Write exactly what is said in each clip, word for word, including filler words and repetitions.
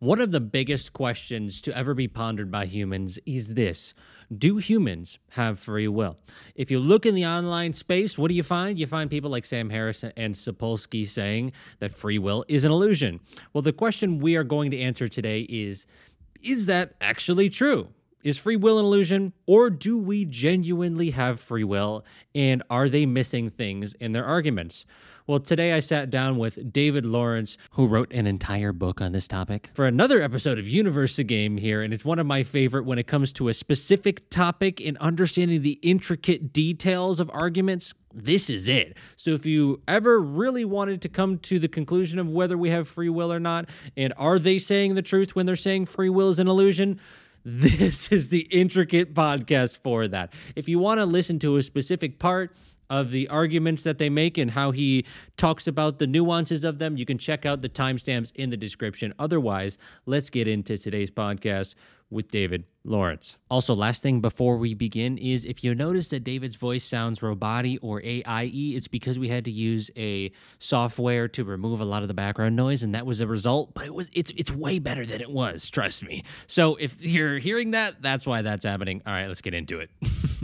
One of the biggest questions to ever be pondered by humans is this: do humans have free will? If you look in the online space, what do you find? You find people like Sam Harris and Sapolsky saying that free will is an illusion. Well, the question we are going to answer today is, is that actually true? Is free will an illusion, or do we genuinely have free will, and are they missing things in their arguments? Well, today I sat down with David Lawrence, who wrote an entire book on this topic, for another episode of Universe Game here, and it's one of my favorite when it comes to a specific topic and understanding the intricate details of arguments. This is it. So if you ever really wanted to come to the conclusion of whether we have free will or not, and are they saying the truth when they're saying free will is an illusion, this is the intricate podcast for that. If you want to listen to a specific part of the arguments that they make and how he talks about the nuances of them, you can check out the timestamps in the description. Otherwise, let's get into today's podcast with David Lawrence. Also, last thing before we begin is, if you notice that David's voice sounds roboty or A I-y, it's because we had to use a software to remove a lot of the background noise, and that was a result, but it was it's it's way better than it was, trust me. So if you're hearing that, that's why that's happening. All right, let's get into it.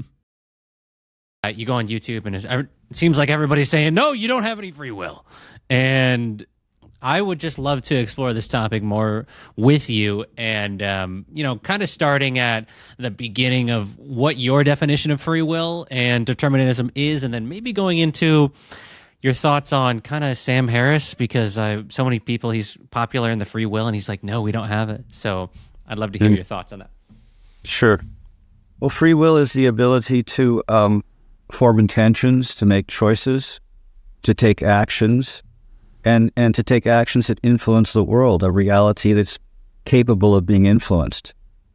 You go on YouTube and it seems like everybody's saying, no, you don't have any free will. And I would just love to explore this topic more with you and, um, you know, kind of starting at the beginning of what your definition of free will and determinism is, and then maybe going into your thoughts on kind of Sam Harris, because uh, so many people, he's popular in the free will, and he's like, no, we don't have it. So I'd love to hear mm. your thoughts on that. Sure. Well, free will is the ability to um, form intentions, to make choices, to take actions, and, and to take actions that influence the world, a reality that's capable of being influenced.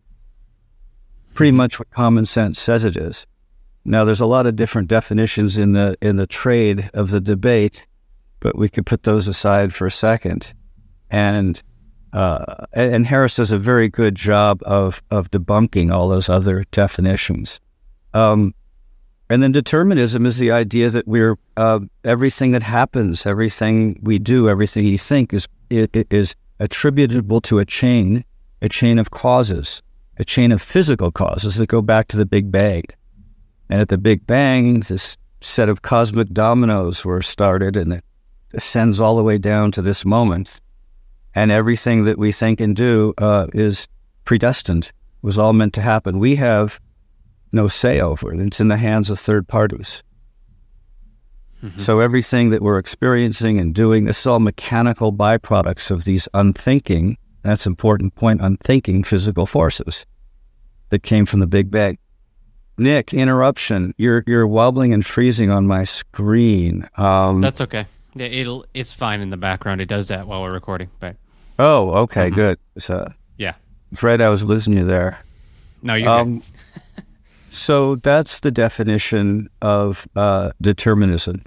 Pretty much what common sense says it is. Now, there's a lot of different definitions in the in the trade of the debate, but we could put those aside for a second. And uh, and Harris does a very good job of of debunking all those other definitions. Um, And then determinism is the idea that we're uh, everything that happens, everything we do, everything we think is it, is attributable to a chain, a chain of causes, a chain of physical causes that go back to the Big Bang. And at the Big Bang, this set of cosmic dominoes were started, and it ascends all the way down to this moment. And everything that we think and do uh, is predestined, was all meant to happen. We have no say over it. It's in the hands of third parties. Mm-hmm. So everything that we're experiencing and doing, this is all mechanical byproducts of these unthinking, that's an important point, unthinking physical forces that came from the Big Bang. Nick, interruption. You're you're wobbling and freezing on my screen. Um, that's okay. Yeah, it'll it's fine in the background. It does that while we're recording. But oh, okay, mm-hmm. good. So, yeah, Fred, I was losing you there. No, you're um, good. So that's the definition of uh, determinism.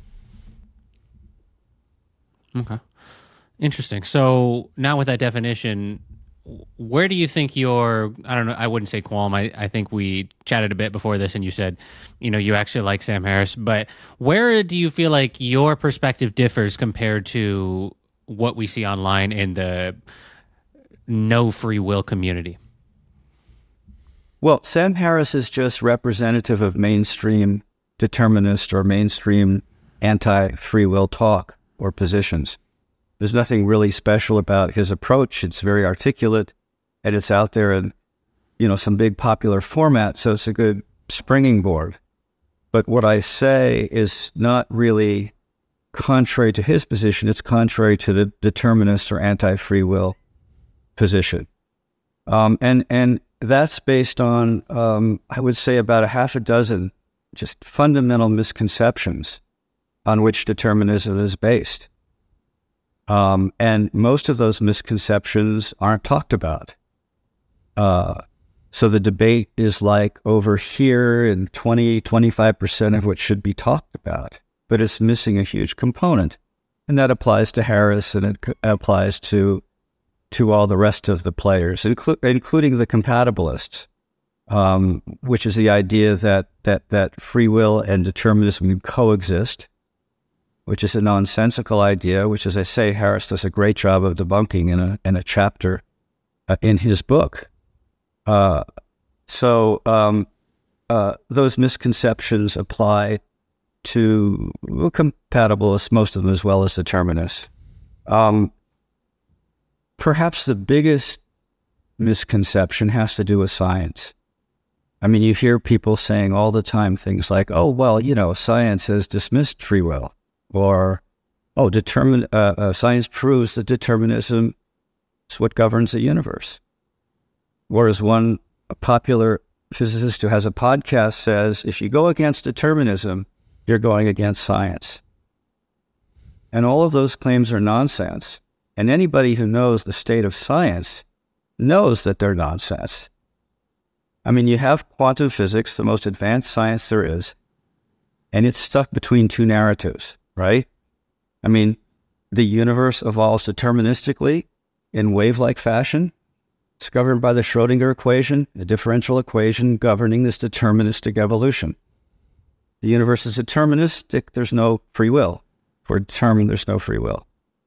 Okay. Interesting. So now with that definition, where do you think your, I don't know, I wouldn't say qualm. I, I think we chatted a bit before this and you said, you know, you actually like Sam Harris, but where do you feel like your perspective differs compared to what we see online in the no free will community? Well, Sam Harris is just representative of mainstream determinist or mainstream anti-free will talk or positions. There's nothing really special about his approach. It's very articulate, and it's out there in, you know, some big popular format, so it's a good springing board. But what I say is not really contrary to his position. It's contrary to the determinist or anti-free will position. Um, and, and, That's based on, um, I would say, about a half a dozen just fundamental misconceptions on which determinism is based. Um, and most of those misconceptions aren't talked about. Uh, so the debate is like over here, and twenty, twenty-five percent of what should be talked about, but it's missing a huge component. And that applies to Harris, and it c- applies to to all the rest of the players, inclu- including the compatibilists, um, which is the idea that, that, that free will and determinism can coexist, which is a nonsensical idea, which, as I say, Harris does a great job of debunking in a, in a chapter uh, in his book. Uh, so um, uh, those misconceptions apply to well, compatibilists, most of them, as well as determinists. Um, perhaps the biggest misconception has to do with science. I mean, you hear people saying all the time things like, oh, well, you know, science has dismissed free will, or, oh, determin- uh, uh, science proves that determinism is what governs the universe. Whereas one a popular physicist who has a podcast says, if you go against determinism, you're going against science. And all of those claims are nonsense. And anybody who knows the state of science knows that they're nonsense. I mean, you have quantum physics, the most advanced science there is, and it's stuck between two narratives, right? I mean, the universe evolves deterministically in wave-like fashion. It's governed by the Schrodinger equation, the differential equation governing this deterministic evolution. The universe is deterministic, there's no free will. If we're determined, there's no free will.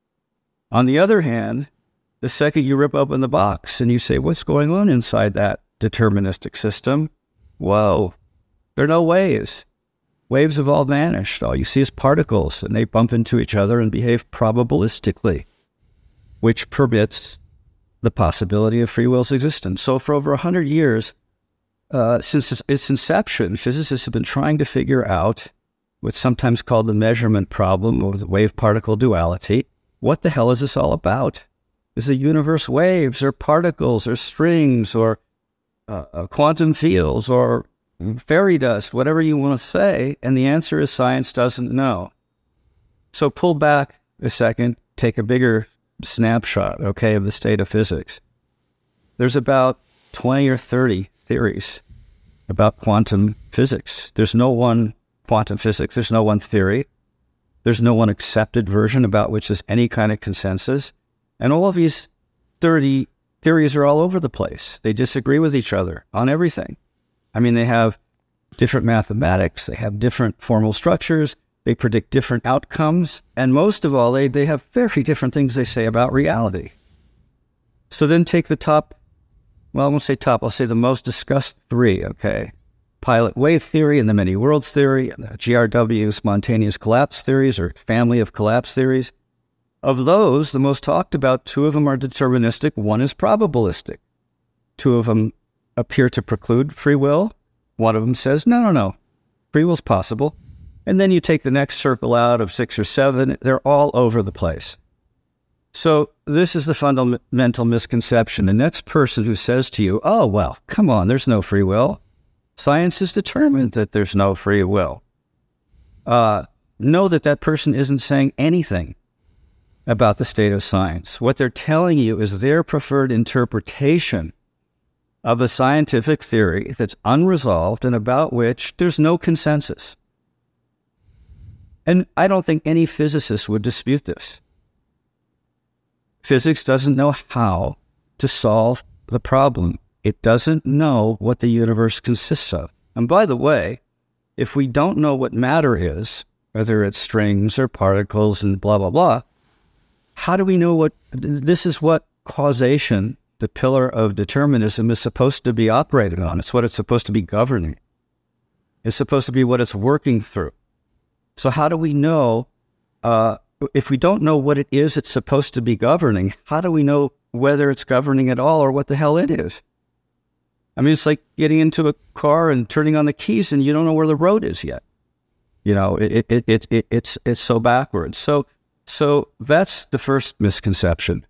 On the other hand, the second you rip open the box and you say, what's going on inside that deterministic system? Whoa, there are no waves. Waves have all vanished. All you see is particles, and they bump into each other and behave probabilistically, which permits the possibility of free will's existence. So for over one hundred years, uh, since its inception, physicists have been trying to figure out what's sometimes called the measurement problem, or the wave-particle duality. What the hell is this all about? Is the universe waves, or particles, or strings, or uh, uh, quantum fields, or fairy dust, whatever you want to say? And the answer is science doesn't know. So pull back a second, take a bigger snapshot, okay, of the state of physics. There's about twenty or thirty theories about quantum physics. There's no one quantum physics. There's no one theory. There's no one accepted version about which there's any kind of consensus. And all of these thirty theories are all over the place. They disagree with each other on everything. I mean, they have different mathematics. They have different formal structures. They predict different outcomes. And most of all, they, they have very different things they say about reality. So then take the top, well, I won't say top, I'll say the most discussed three, okay? Pilot wave theory and the many worlds theory, and the G R W spontaneous collapse theories, or family of collapse theories. Of those, the most talked about, two of them are deterministic, one is probabilistic. Two of them appear to preclude free will. One of them says, no, no, no, free will's possible. And then you take the next circle out of six or seven, they're all over the place. So this is the fundamental misconception. The next person who says to you, oh, well, come on, there's no free will. Science has determined that there's no free will. Uh, know that that person isn't saying anything about the state of science. What they're telling you is their preferred interpretation of a scientific theory that's unresolved and about which there's no consensus. And I don't think any physicist would dispute this. Physics doesn't know how to solve the problem. It doesn't know what the universe consists of. And by the way, if we don't know what matter is, whether it's strings or particles and blah, blah, blah, how do we know what, this is what causation, the pillar of determinism, is supposed to be operated on. It's what it's supposed to be governing. It's supposed to be what it's working through. So how do we know, uh, if we don't know what it is it's supposed to be governing, how do we know whether it's governing at all or what the hell it is? I mean, it's like getting into a car and turning on the keys and you don't know where the road is yet. You know, it, it, it, it, it's, it's so backwards. So, so that's the first misconception.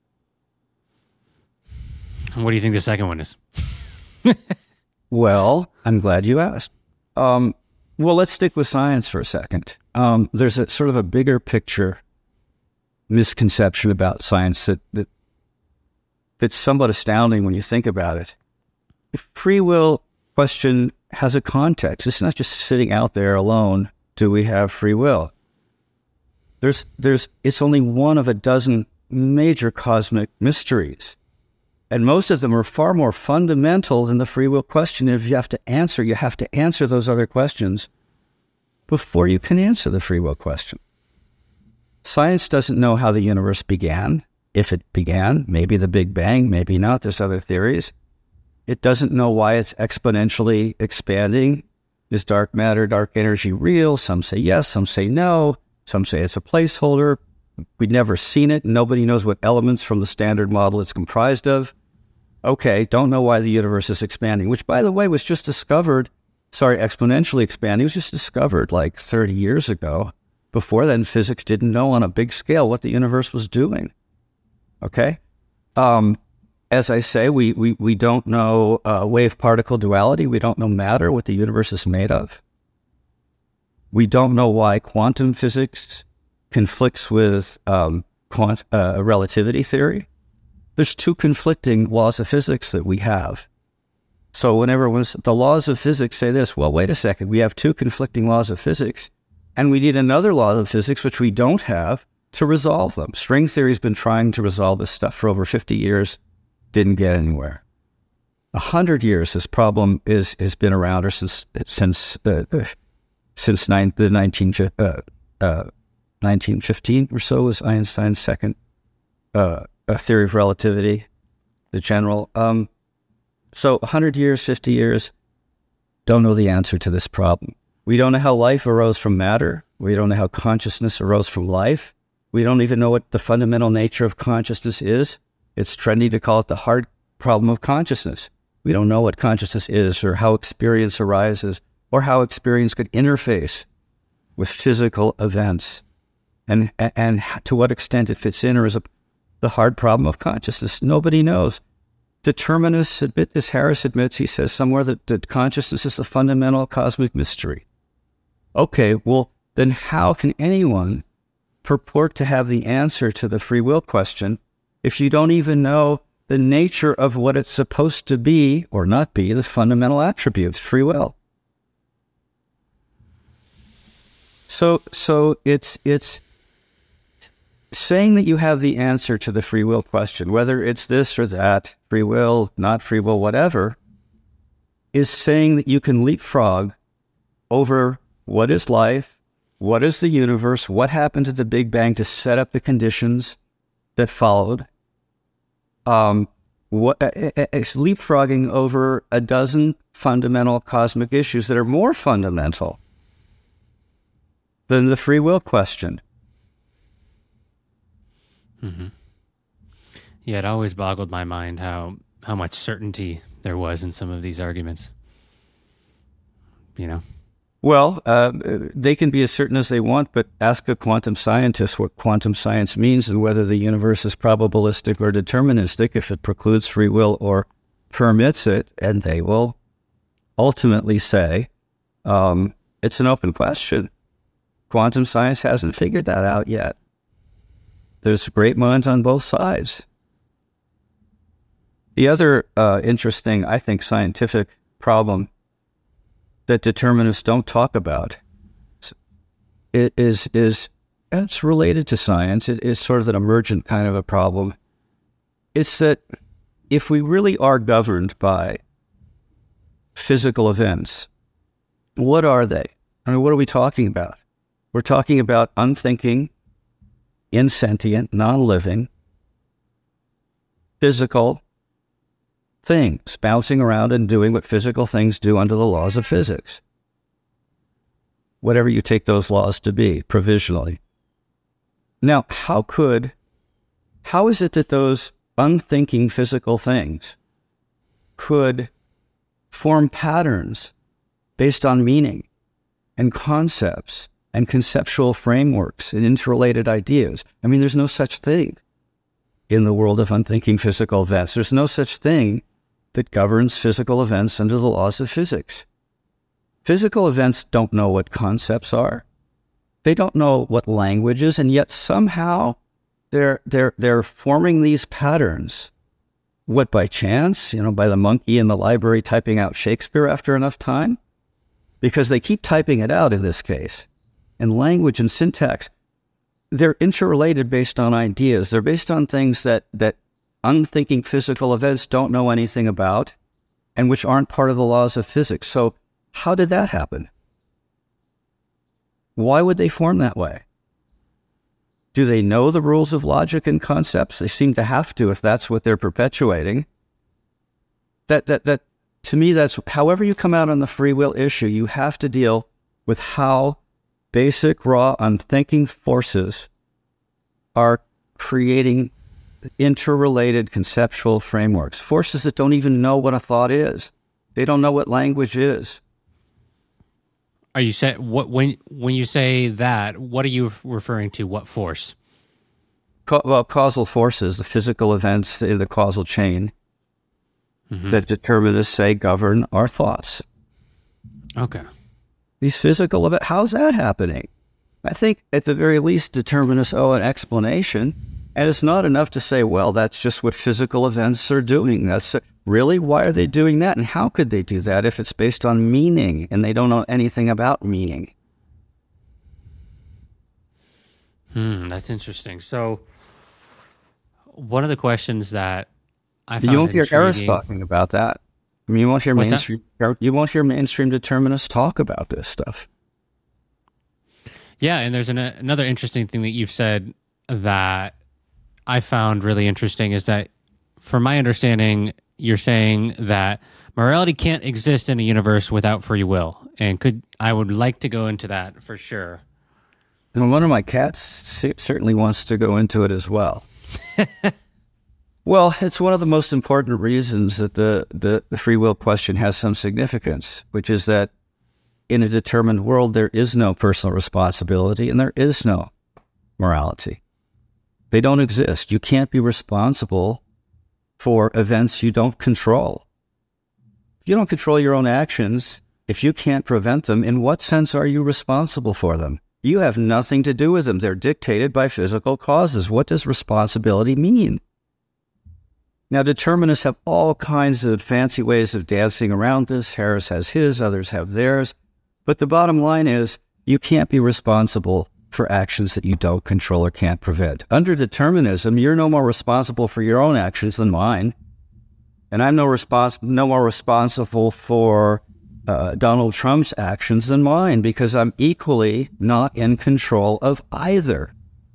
What do you think the second one is? Well, I'm glad you asked. Um, Well, let's stick with science for a second. Um, there's a sort of a bigger picture misconception about science that, that that's somewhat astounding when you think about it. The free will question has a context. It's not just sitting out there alone. Do we have free will? There's, there's, it's only one of a dozen major cosmic mysteries. And most of them are far more fundamental than the free will question. If you have to answer, you have to answer those other questions before you can answer the free will question. Science doesn't know how the universe began. if it began, maybe the Big Bang, maybe not. There's other theories. It doesn't know why it's exponentially expanding. Is dark matter, dark energy real? Some say yes, some say no. Some say it's a placeholder. We've never seen it. Nobody knows what elements from the Standard Model it's comprised of. Okay, don't know why the universe is expanding, which, by the way, was just discovered, sorry, exponentially expanding, was just discovered like thirty years ago. Before then, physics didn't know on a big scale what the universe was doing. Okay? Um, as I say, we, we, we don't know uh, wave-particle duality. We don't know matter, what the universe is made of. We don't know why quantum physics conflicts with um, quant- uh, relativity theory. There's two conflicting laws of physics that we have. So whenever was, the laws of physics say this, well, wait a second, we have two conflicting laws of physics, and we need another law of physics, which we don't have, to resolve them. String theory's been trying to resolve this stuff for over fifty years, didn't get anywhere. A hundred years this problem is has been around, or since since uh, since nine, the nineteen uh, uh, nineteen fifteen or so was Einstein's second uh, a theory of relativity, the general. Um, so a hundred years, fifty years, don't know the answer to this problem. We don't know how life arose from matter. We don't know how consciousness arose from life. We don't even know what the fundamental nature of consciousness is. It's trendy to call it the hard problem of consciousness. We don't know what consciousness is, or how experience arises, or how experience could interface with physical events, and and to what extent it fits in or is a, the hard problem of consciousness. Nobody knows. Determinists admit this. Harris admits, he says somewhere, that, that consciousness is the fundamental cosmic mystery. Okay, well, then how can anyone purport to have the answer to the free will question if you don't even know the nature of what it's supposed to be or not be, the fundamental attributes, free will? So, so it's it's saying that you have the answer to the free will question, whether it's this or that, free will, not free will, whatever, is saying that you can leapfrog over what is life, what is the universe, what happened to the Big Bang to set up the conditions that followed. Um, what, it's leapfrogging over a dozen fundamental cosmic issues that are more fundamental than the free will question. Mm-hmm. Yeah, it always boggled my mind how, how much certainty there was in some of these arguments. You know? Well, uh, they can be as certain as they want, but ask a quantum scientist what quantum science means and whether the universe is probabilistic or deterministic, if it precludes free will or permits it, and they will ultimately say um, it's an open question. Quantum science hasn't figured that out yet. There's great minds on both sides. The other uh, interesting, I think, scientific problem that determinists don't talk about is, is it's related to science. It is sort of an emergent kind of a problem. It's that if we really are governed by physical events, what are they? I mean, what are we talking about? We're talking about unthinking, insentient, non-living, physical things bouncing around and doing what physical things do under the laws of physics. Whatever you take those laws to be, provisionally. Now, how could, how is it that those unthinking physical things could form patterns based on meaning and concepts and conceptual frameworks and interrelated ideas? I mean, there's no such thing in the world of unthinking physical events. There's no such thing that governs physical events under the laws of physics. Physical events don't know what concepts are. They don't know what language is, and yet somehow they're they're they're forming these patterns. What, by chance? You know, by the monkey in the library typing out Shakespeare after enough time? Because they keep typing it out in this case. And language and syntax, they're interrelated based on ideas. They're based on things that that unthinking physical events don't know anything about and which aren't part of the laws of physics. So how did that happen? Why would they form that way? Do they know the rules of logic and concepts? They seem to have to if that's what they're perpetuating. That, that, that, to me, that's, however you come out on the free will issue, you have to deal with how basic, raw, unthinking forces are creating interrelated conceptual frameworks, forces that don't even know what a thought is. They don't know what language is. Are you say what when when you say that? What are you referring to? What force? Ca- well, causal forces, the physical events in the causal chain mm-hmm. that determinists say govern our thoughts. Okay. These physical events, how's that happening? I think at the very least determinists owe an explanation, and it's not enough to say, well, that's just what physical events are doing. That's really, why are they doing that? And how could they do that if it's based on meaning and they don't know anything about meaning? Hmm, that's interesting. So one of the questions that I found you won't hear intriguing, Harris talking about that. I mean, you won't hear What's mainstream. You won't hear mainstream determinists talk about this stuff. Yeah, and there's an, another interesting thing that you've said that I found really interesting is that, from my understanding, you're saying that morality can't exist in a universe without free will, and could I would like to go into that for sure. And one of my cats certainly wants to go into it as well. Well, it's one of the most important reasons that the, the, the free will question has some significance, which is that in a determined world, there is no personal responsibility and there is no morality. They don't exist. You can't be responsible for events you don't control. If you don't control your own actions, if you can't prevent them, in what sense are you responsible for them? You have nothing to do with them. They're dictated by physical causes. What does responsibility mean? Now, determinists have all kinds of fancy ways of dancing around this. Harris has his, others have theirs. But the bottom line is, you can't be responsible for actions that you don't control or can't prevent. Under determinism, you're no more responsible for your own actions than mine. And I'm no, respons- no more responsible for uh, Donald Trump's actions than mine, because I'm equally not in control of either.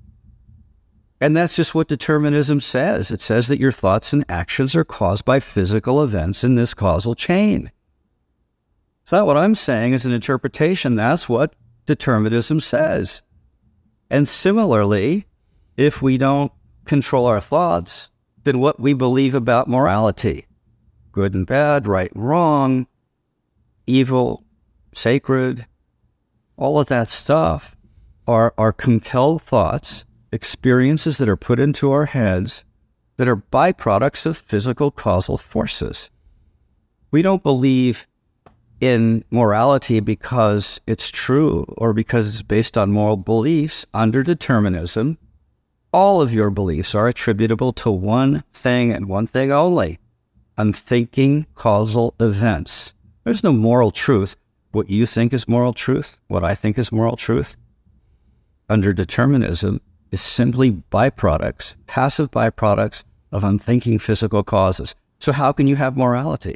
And that's just what determinism says. It says that your thoughts and actions are caused by physical events in this causal chain. It's not what I'm saying as an interpretation. That's what determinism says. And similarly, if we don't control our thoughts, then what we believe about morality, good and bad, right and wrong, evil, sacred, all of that stuff are, are compelled thoughts, experiences that are put into our heads that are byproducts of physical causal forces. We don't believe in morality because it's true or because it's based on moral beliefs. Under determinism, all of your beliefs are attributable to one thing and one thing only: unthinking causal events. There's no moral truth. What you think is moral truth, what I think is moral truth, under determinism, is simply byproducts, passive byproducts of unthinking physical causes. So how can you have morality?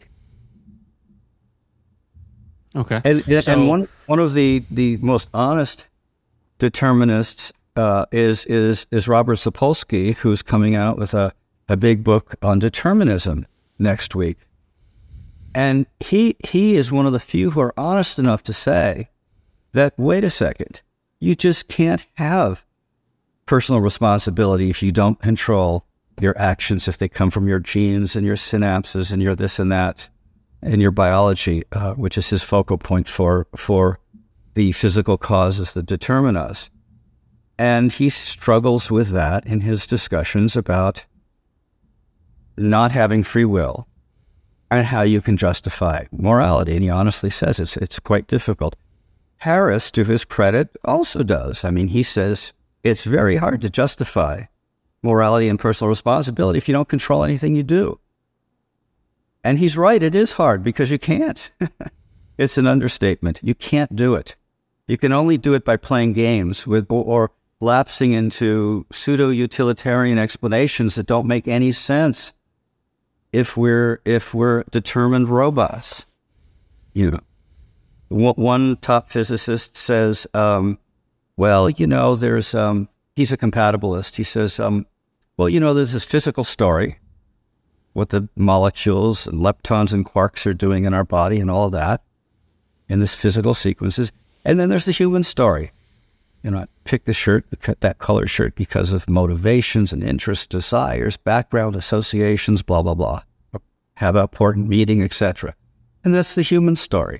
Okay. And, so, and one one of the, the most honest determinists uh, is is is Robert Sapolsky, who's coming out with a, a big book on determinism next week. And he he is one of the few who are honest enough to say that, wait a second, you just can't have personal responsibility if you don't control your actions, if they come from your genes and your synapses and your this and that and your biology, uh, which is his focal point for for the physical causes that determine us. And he struggles with that in his discussions about not having free will and how you can justify morality. And he honestly says it's it's quite difficult. Harris, to his credit, also does. I mean, he says it's very hard to justify morality and personal responsibility if you don't control anything you do. And he's right, it is hard because you can't. It's an understatement. You can't do it. You can only do it by playing games with or, or lapsing into pseudo-utilitarian explanations that don't make any sense if we're if we're determined robots. You know, one top physicist says, um, well, you know, there's um, he's a compatibilist. He says, um, well, you know, there's this physical story, what the molecules and leptons and quarks are doing in our body and all of that, in this physical sequences. And then there's the human story. You know, I picked the shirt, that color shirt, because of motivations and interests, desires, background associations, blah, blah, blah. Have an important meeting, et cetera. And that's the human story.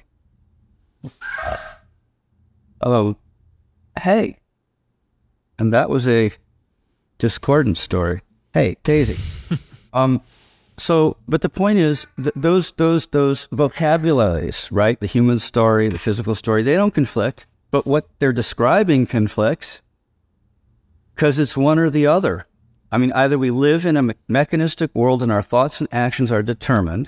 Oh, hey. And that was a discordant story. Hey, Daisy. um, so, but the point is, th- those those those vocabularies, right? The human story, the physical story, they don't conflict. But what they're describing conflicts because it's one or the other. I mean, either we live in a me- mechanistic world and our thoughts and actions are determined,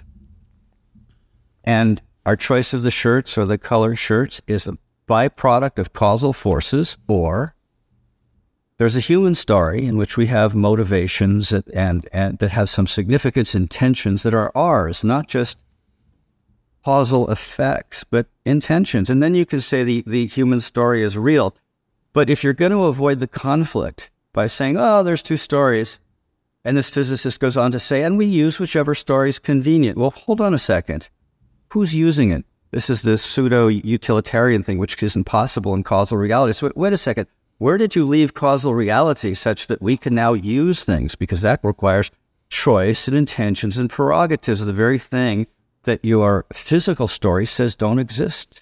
and our choice of the shirts or the color shirts is a byproduct of causal forces, or there's a human story in which we have motivations and, and, and that have some significance, intentions that are ours, not just causal effects, but intentions. And then you can say the, the human story is real. But if you're going to avoid the conflict by saying, oh, there's two stories, and this physicist goes on to say, and we use whichever story is convenient. Well, hold on a second. Who's using it? This is the pseudo-utilitarian thing, which isn't possible in causal reality. So wait a second. Where did you leave causal reality such that we can now use things? Because that requires choice and intentions and prerogatives of the very thing that your physical story says don't exist.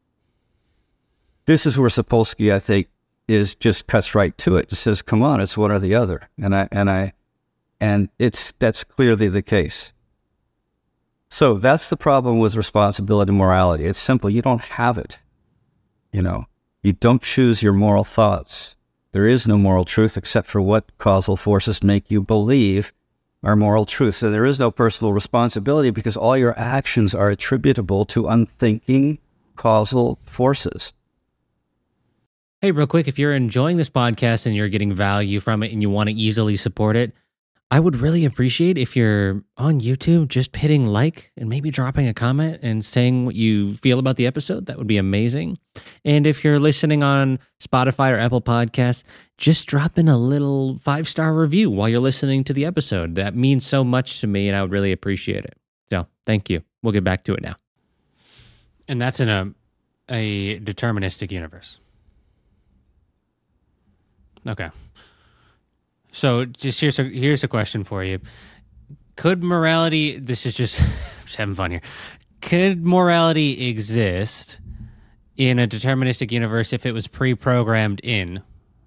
This is where Sapolsky, I think, is just cuts right to it. Just says, come on, it's one or the other. And I and I and it's that's clearly the case. So that's the problem with responsibility and morality. It's simple. You don't have it. You know, you don't choose your moral thoughts. There is no moral truth except for what causal forces make you believe are moral truth. So there is no personal responsibility because all your actions are attributable to unthinking causal forces. Hey, real quick, if you're enjoying this podcast and you're getting value from it and you want to easily support it, I would really appreciate if you're on YouTube just hitting like and maybe dropping a comment and saying what you feel about the episode. That would be amazing. And if you're listening on Spotify or Apple Podcasts, just drop in a little five-star review while you're listening to the episode. That means so much to me, and I would really appreciate it. So thank you. We'll get back to it now. And that's in a a deterministic universe. Okay. So just here's a here's a question for you. Could morality, this is just, just having fun here. Could morality exist in a deterministic universe if it was pre-programmed in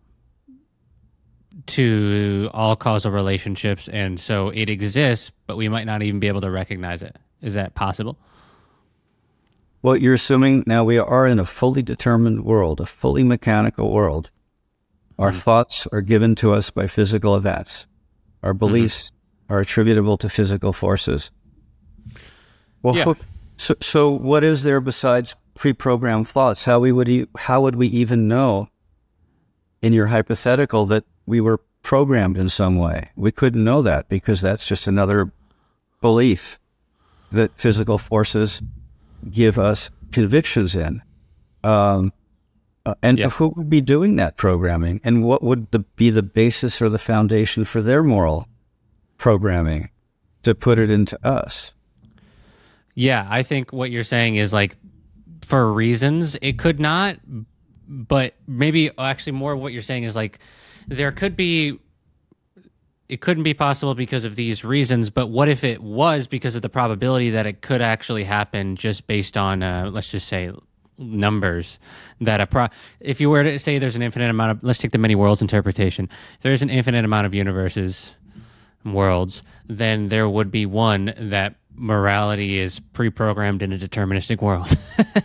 to all causal relationships, and so it exists, but we might not even be able to recognize it? Is that possible? Well, you're assuming now we are in a fully determined world, a fully mechanical world. Our mm-hmm. thoughts are given to us by physical events. Our beliefs mm-hmm. are attributable to physical forces. Well, yeah. so, so what is there besides pre-programmed thoughts? How we would e- how would we even know, in your hypothetical, that we were programmed in some way? We couldn't know that because that's just another belief that physical forces give us convictions in. Um, Uh, and yeah. who would be doing that programming? And what would the, be the basis or the foundation for their moral programming to put it into us? Yeah, I think what you're saying is, like, for reasons, it could not, but maybe actually more what you're saying is, like, there could be, it couldn't be possible because of these reasons, but what if it was because of the probability that it could actually happen just based on, uh, let's just say, numbers that a pro if you were to say there's an infinite amount of, let's take the many worlds interpretation, if there's an infinite amount of universes, worlds, then there would be one that morality is pre-programmed in a deterministic world.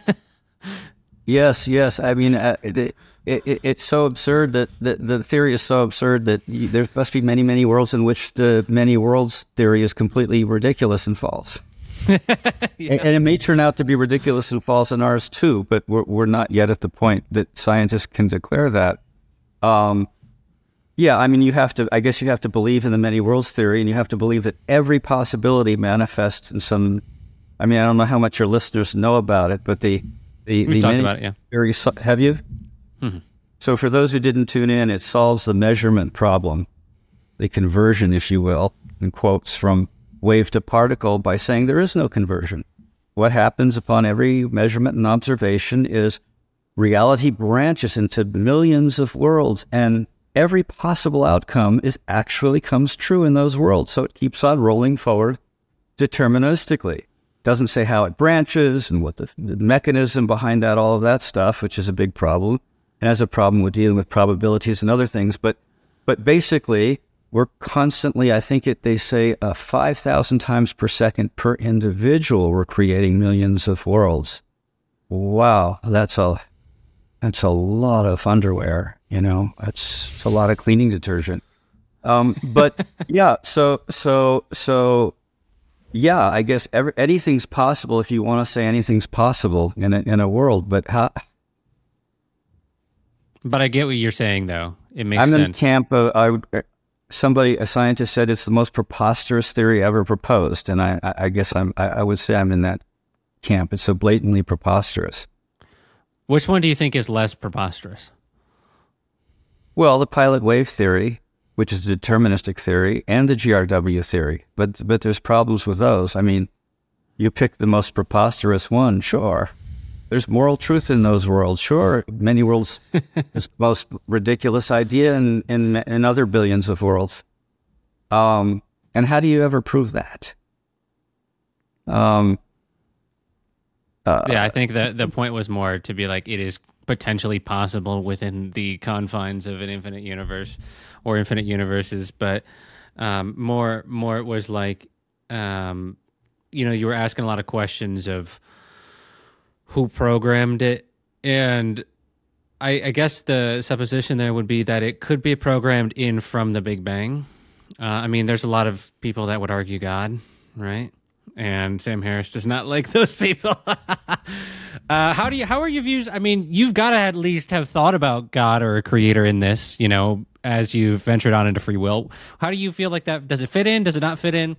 yes yes I mean uh, it, it, it, it's so absurd that the, the theory is so absurd that you, there must be many many worlds in which the many worlds theory is completely ridiculous and false. yeah. And it may turn out to be ridiculous and false in ours too, but we're we're not yet at the point that scientists can declare that. Um, yeah, I mean, you have to. I guess you have to believe in the many worlds theory, and you have to believe that every possibility manifests in some. I mean, I don't know how much your listeners know about it, but the the we've the talked many about it. Yeah, theory. Have you? Mm-hmm. So for those who didn't tune in, it solves the measurement problem, the conversion, if you will, in quotes, from wave to particle by saying there is no conversion. What happens upon every measurement and observation is reality branches into millions of worlds, and every possible outcome is actually comes true in those worlds. So it keeps on rolling forward deterministically. Doesn't say how it branches and what the, the mechanism behind that, all of that stuff, which is a big problem, and has a problem with dealing with probabilities and other things. But but basically, we're constantly, I think it, they say uh, five thousand times per second per individual, we're creating millions of worlds. Wow, that's a, that's a lot of underwear, you know, that's, it's a lot of cleaning detergent. Um, but yeah, so, so, so, yeah, I guess every, anything's possible if you want to say anything's possible in a, in a world, but how? But I get what you're saying, though. It makes I'm sense. I'm in the camp of, I would, somebody, a scientist said it's the most preposterous theory ever proposed. And I, I guess I'm, I, I would say I'm in that camp. It's so blatantly preposterous. Which one do you think is less preposterous? Well, the pilot wave theory, which is a deterministic theory, and the G R W theory. But, but there's problems with those. I mean, you pick the most preposterous one, sure. There's moral truth in those worlds, sure. Many worlds is the most ridiculous idea in, in, in other billions of worlds. Um, and how do you ever prove that? Um, uh, yeah, I think that the point was more to be like, it is potentially possible within the confines of an infinite universe or infinite universes. But um, more, more it was like, um, you know, you were asking a lot of questions of who programmed it. And I, I guess the supposition there would be that it could be programmed in from the Big Bang. Uh, I mean, there's a lot of people that would argue God, right? And Sam Harris does not like those people. uh, how do you, how are your views? I mean, you've got to at least have thought about God or a creator in this, you know, as you've ventured on into free will. How do you feel like that? Does it fit in? Does it not fit in?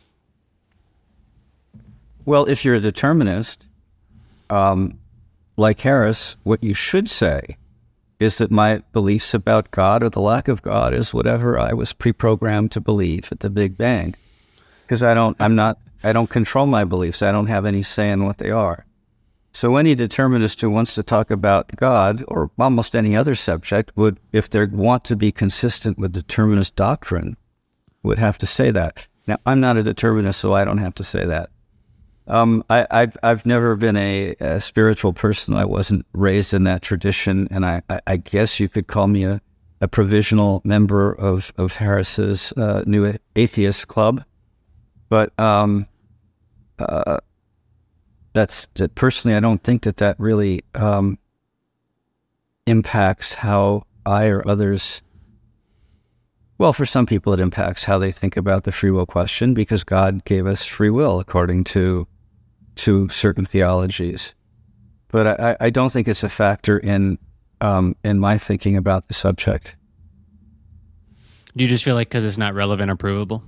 Well, if you're a determinist, um, like Harris, what you should say is that my beliefs about God or the lack of God is whatever I was pre-programmed to believe at the Big Bang. Because I don't, I'm not, I don't control my beliefs. I don't have any say in what they are. So any determinist who wants to talk about God or almost any other subject would, if they want to be consistent with determinist doctrine, would have to say that. Now, I'm not a determinist, so I don't have to say that. Um, I, I've I've never been a, a spiritual person. I wasn't raised in that tradition, and I, I, I guess you could call me a, a provisional member of of Harris's uh, new atheist club. But um, uh, that's that personally, I don't think that that really um, impacts how I or others. Well, for some people, it impacts how they think about the free will question because God gave us free will according to to certain theologies. But I, I don't think it's a factor in um, in my thinking about the subject. Do you just feel like because it's not relevant or provable?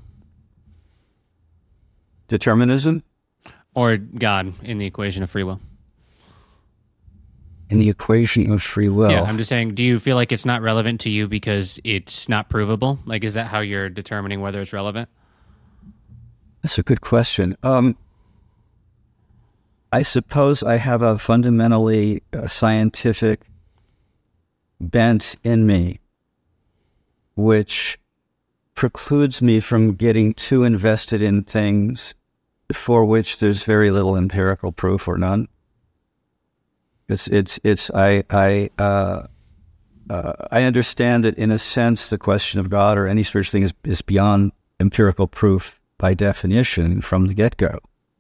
Determinism? Or God in the equation of free will? In the equation of free will. Yeah, I'm just saying, do you feel like it's not relevant to you because it's not provable? Like, is that how you're determining whether it's relevant? That's a good question. Um, I suppose I have a fundamentally uh, scientific bent in me, which precludes me from getting too invested in things for which there's very little empirical proof or none. It's it's it's I I uh, uh, I understand that in a sense the question of God or any spiritual thing is is beyond empirical proof by definition from the get-go.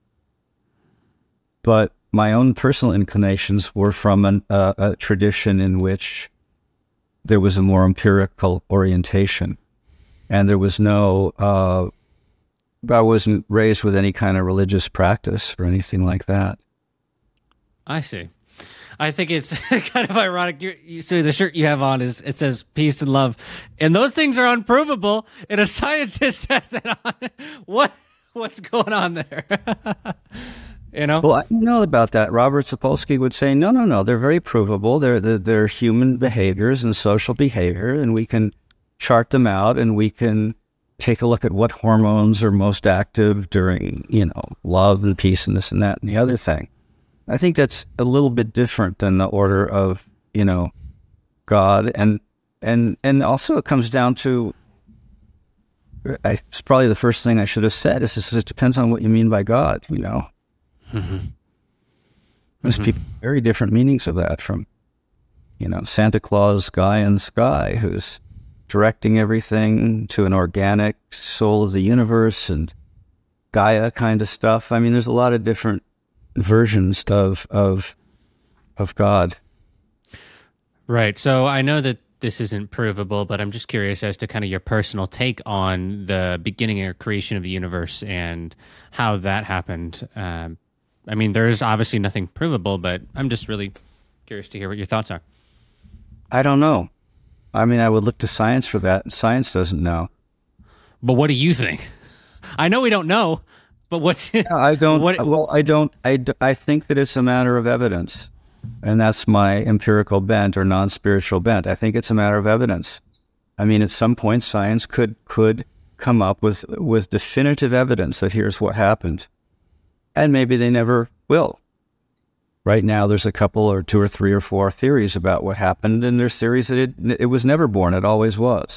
But my own personal inclinations were from an, uh, a tradition in which there was a more empirical orientation, and there was no. Uh, I wasn't raised with any kind of religious practice or anything like that. I see. I think it's kind of ironic. You, you, so the shirt you have on is it says peace and love, and those things are unprovable. And a scientist has that on. What what's going on there? You know? Well, I know about that. Robert Sapolsky would say, no, no, no, they're very provable. They're, they're, they're human behaviors and social behavior, and we can chart them out, and we can take a look at what hormones are most active during, you know, love and peace and this and that and the other thing. I think that's a little bit different than the order of, you know, God. And and and also it comes down to, I, it's probably the first thing I should have said, is this, it depends on what you mean by God, you know. Mm-hmm. There's Mm-hmm. people, very different meanings of that, from, you know, Santa Claus guy in the sky who's directing everything, to an organic soul of the universe and Gaia kind of stuff. I mean, there's a lot of different versions of of of God. Right. So I know that this isn't provable, but I'm just curious as to kind of your personal take on the beginning or creation of the universe and how that happened. Um, I mean, there's obviously nothing provable, but I'm just really curious to hear what your thoughts are. I don't know. I mean, I would look to science for that, and science doesn't know. But what do you think? I know we don't know, but what's Yeah, I don't. what, well, I don't. I, d- I think that it's a matter of evidence, and that's my empirical bent or non-spiritual bent. I think it's a matter of evidence. I mean, at some point, science could could come up with with definitive evidence that here's what happened, and maybe they never will. Right now, there's a couple or two or three or four theories about what happened, and there's theories that it it was never born; it always was.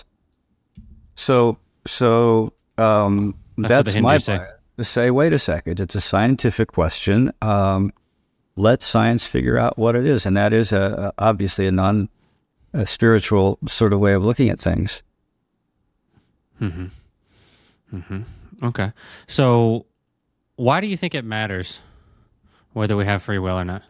So, so um, That's that's, what the my Hindus say. bias, to say, wait a second, it's a scientific question. Um, let science figure out what it is, and that is a, a, obviously a non a spiritual sort of way of looking at things. Mm-hmm. Mm-hmm. Okay. So why do you think it matters whether we have free will or not?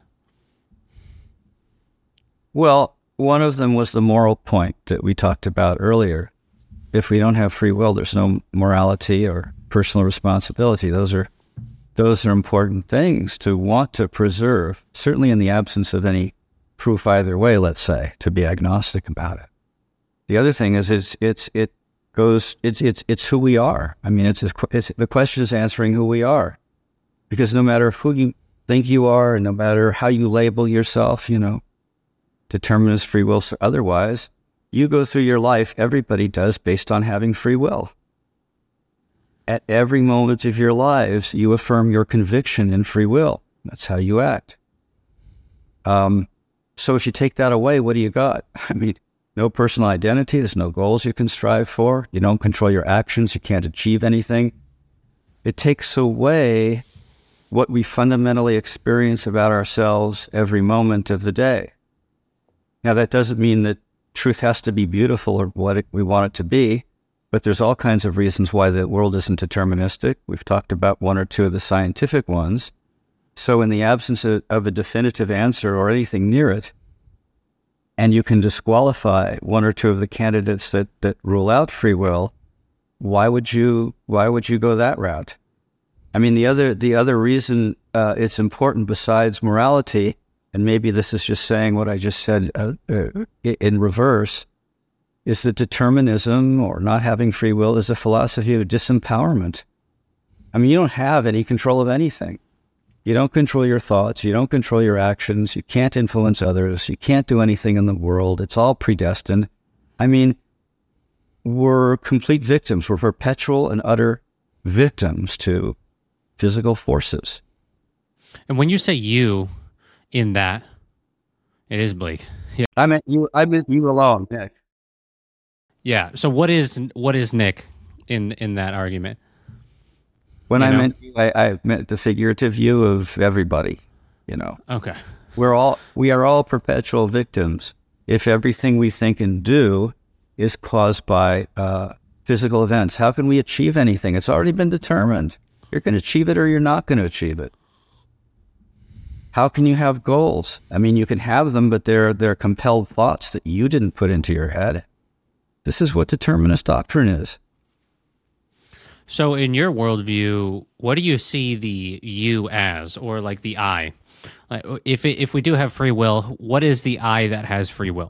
Well, one of them was the moral point that we talked about earlier. If we don't have free will, there's no morality or personal responsibility. Those are those are important things to want to preserve, certainly in the absence of any proof either way, let's say, to be agnostic about it. The other thing is it's it's it goes it's it's it's who we are. I mean, it's it's the question is answering who we are. Because no matter who you think you are, and no matter how you label yourself, you know, determinist, free will, or otherwise, you go through your life, everybody does, based on having free will. At every moment of your lives, you affirm your conviction in free will. That's how you act. Um, so if you take that away, what do you got? I mean, no personal identity, there's no goals you can strive for, you don't control your actions, you can't achieve anything. It takes away what we fundamentally experience about ourselves every moment of the day. Now, that doesn't mean that truth has to be beautiful or what it, we want it to be, but there's all kinds of reasons why the world isn't deterministic. We've talked about one or two of the scientific ones. So in the absence of, of a definitive answer or anything near it, and you can disqualify one or two of the candidates that, that rule out free will, why would you why would you go that route? I mean, the other the other reason uh, it's important besides morality, and maybe this is just saying what I just said uh, uh, in reverse, is that determinism or not having free will is a philosophy of disempowerment. I mean, you don't have any control of anything. You don't control your thoughts. You don't control your actions. You can't influence others. You can't do anything in the world. It's all predestined. I mean, we're complete victims. We're perpetual and utter victims to physical forces. And when you say you in that, it is bleak. Yeah. I meant you. I meant you alone, Nick. Yeah. So what is what is Nick in in that argument? When You I know? meant you, I, I meant the figurative you of everybody. You know, Okay. we're all we are all perpetual victims if everything we think and do is caused by uh, physical events. How can we achieve anything? It's already been determined. You're going to achieve it or you're not going to achieve it. How can you have goals? I mean, you can have them, but they're they're compelled thoughts that you didn't put into your head. This is what determinist doctrine is. So in your worldview, what do you see the you as, or like the I? Like, if it, if we do have free will, what is the I that has free will?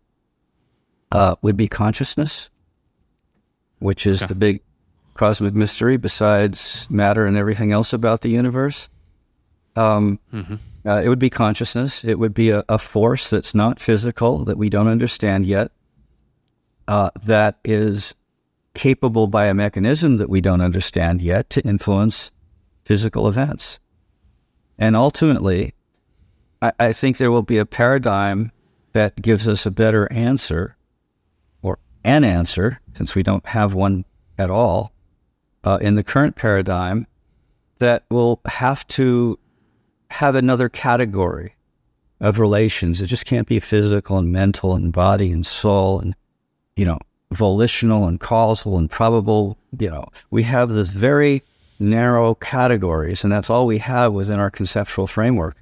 Uh, would be consciousness, which is Okay. the big cosmic mystery besides matter and everything else about the universe. Um, Mm-hmm. uh, it would be consciousness. It would be a, a force that's not physical, that we don't understand yet, uh, that is capable by a mechanism that we don't understand yet to influence physical events. And ultimately, I, I think there will be a paradigm that gives us a better answer, or an answer, since we don't have one at all, uh, in the current paradigm, that will have to have another category of relations. It just can't be physical and mental and body and soul and, you know, volitional and causal and probable. You know, we have this very narrow categories, and that's all we have within our conceptual framework.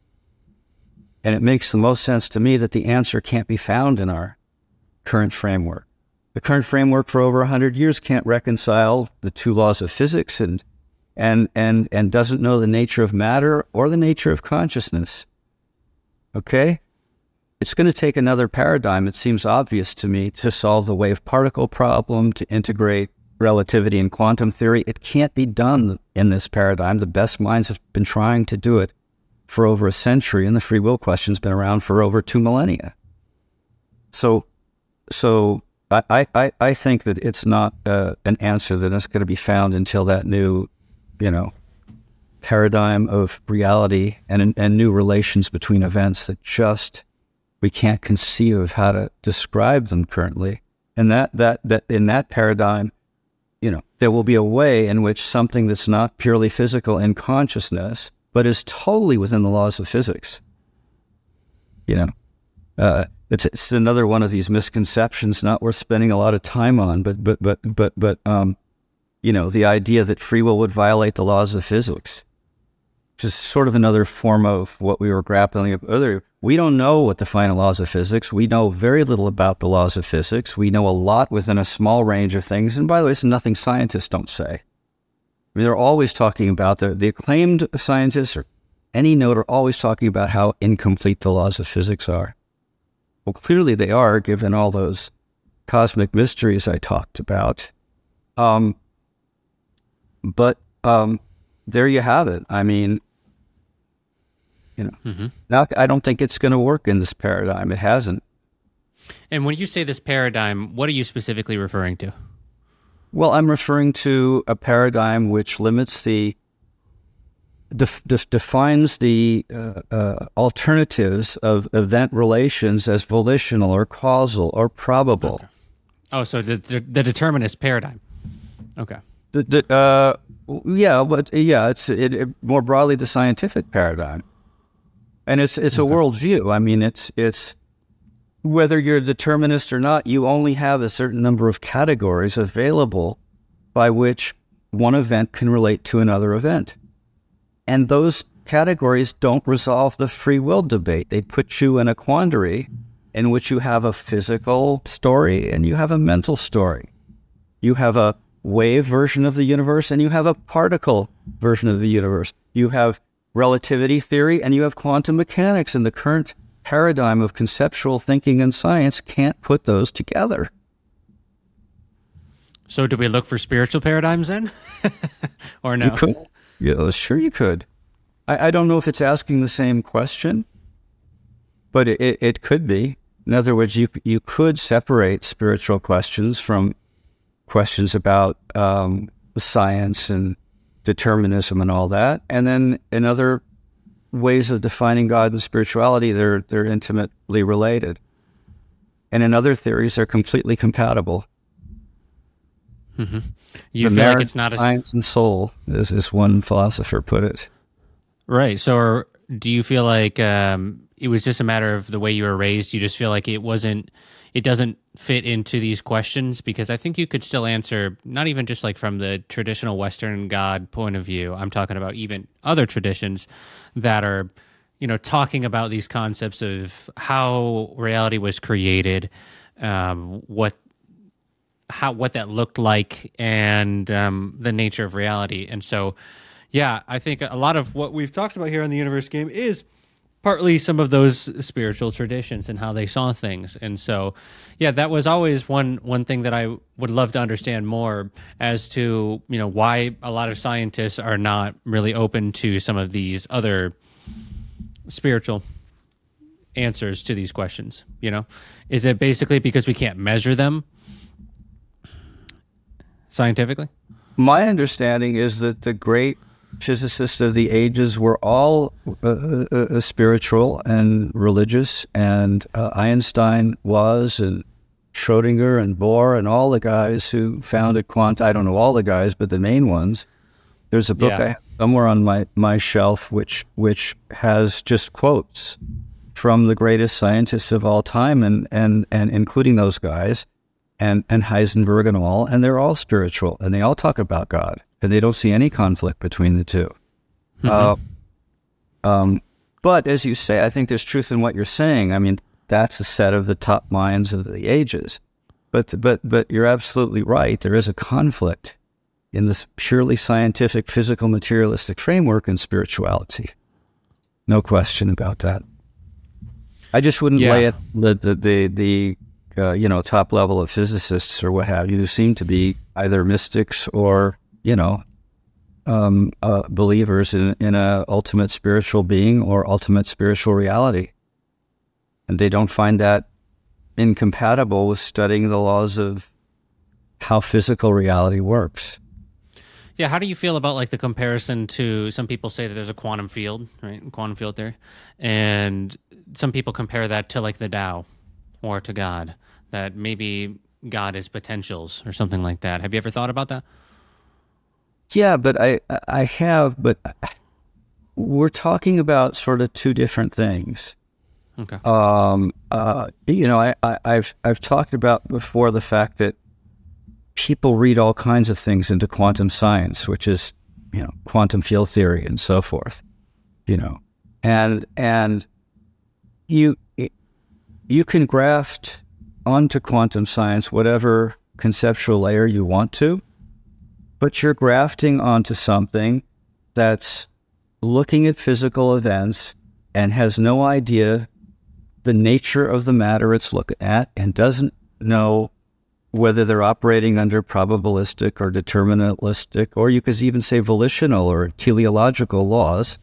And it makes the most sense to me that the answer can't be found in our current framework. The current framework for over one hundred years can't reconcile the two laws of physics and and and and doesn't know the nature of matter or the nature of consciousness. Okay? It's going to take another paradigm, it seems obvious to me, to solve the wave-particle problem, to integrate relativity and quantum theory. It can't be done in this paradigm. The best minds have been trying to do it for over a century, and the free will question's been around for over two millennia. So, so I, I, I think that it's not uh, an answer that is going to be found until that new, you know, paradigm of reality and and new relations between events that just we can't conceive of how to describe them currently. And that that that in that paradigm, you know, there will be a way in which something that's not purely physical in consciousness, but is totally within the laws of physics. You know, uh, it's it's another one of these misconceptions, not worth spending a lot of time on. But but but but but um, you know, the idea that free will would violate the laws of physics, which is sort of another form of what we were grappling with earlier. We don't know what the final laws of physics. We know very little about the laws of physics. We know a lot within a small range of things. And by the way, it's nothing scientists don't say. I mean, they're always talking about, the, the acclaimed scientists or any node are always talking about how incomplete the laws of physics are. Well, clearly they are, given all those cosmic mysteries I talked about. Um, but um, there you have it. I mean, you know, Mm-hmm. now I don't think it's going to work in this paradigm. It hasn't. And when you say this paradigm, what are you specifically referring to? Well, I'm referring to a paradigm which limits the, def, def, defines the uh, uh, alternatives of event relations as volitional or causal or probable. Okay. Oh, so the, the the determinist paradigm. Okay. The, the, uh, yeah, but yeah, it's it, it, more broadly the scientific paradigm, and it's it's a Okay. worldview. I mean, it's it's whether you're a determinist or not, you only have a certain number of categories available by which one event can relate to another event, and those categories don't resolve the free will debate. They put you in a quandary in which you have a physical story and you have a mental story. You have a wave version of the universe and you have a particle version of the universe. You have relativity theory and you have quantum mechanics, and the current paradigm of conceptual thinking and science can't put those together. So do we look for spiritual paradigms then? Or no? You could. Yeah, sure you could. I, I don't know if it's asking the same question, but it, it, it could be. In other words, you you could separate spiritual questions from questions about um, science and determinism and all that. And then in other ways of defining God and spirituality, they're they're intimately related. And in other theories, they're completely compatible. Mm-hmm. You The feel like marriage it's not of a science and soul, as, as one philosopher put it. right. So, are, do you feel like um, it was just a matter of the way you were raised? You just feel like it wasn't, it doesn't fit into these questions? Because I think you could still answer, not even just like from the traditional Western God point of view. I'm talking about even other traditions that are, you know, talking about these concepts of how reality was created, um, what how what that looked like, and um, the nature of reality. And so, yeah, I think a lot of what we've talked about here on the Universe Game is partly some of those spiritual traditions and how they saw things. And so, yeah, that was always one one thing that I would love to understand more as to, you know, why a lot of scientists are not really open to some of these other spiritual answers to these questions. You know, is it basically because we can't measure them scientifically? My understanding is that the great physicists of the ages were all uh, uh, spiritual and religious, and uh, Einstein was, and Schrodinger and Bohr and all the guys who founded quantum. I don't know all the guys, but the main ones. There's a book Yeah. I have somewhere on my, my shelf which which has just quotes from the greatest scientists of all time, and and, and including those guys, and, and Heisenberg and all, and they're all spiritual, and they all talk about God, and they don't see any conflict between the two. Mm-hmm. Uh, um, but as you say, I think there's truth in what you're saying. I mean, that's a set of the top minds of the ages. But but but you're absolutely right. There is a conflict in this purely scientific, physical, materialistic framework and spirituality. No question about that. I just wouldn't Yeah. lay it the the the, the uh, you know, top level of physicists or what have you, who seem to be either mystics or, you know, um, uh, believers in in a ultimate spiritual being or ultimate spiritual reality, and they don't find that incompatible with studying the laws of how physical reality works. Yeah, how do you feel about like the comparison to, some people say that there's a quantum field, right? Quantum field theory. And some people compare that to like the Tao or to God, that maybe God is potentials or something like that. Have you ever thought about that? Yeah, but I I have, but we're talking about sort of two different things. Okay. Um, uh, you know, I, I, I've I've talked about before the fact that people read all kinds of things into quantum science, which is, you know, quantum field theory and so forth. You know, and and you you can graft onto quantum science whatever conceptual layer you want to, but you're grafting onto something that's looking at physical events and has no idea the nature of the matter it's looking at, and doesn't know whether they're operating under probabilistic or deterministic, or you could even say volitional or teleological laws.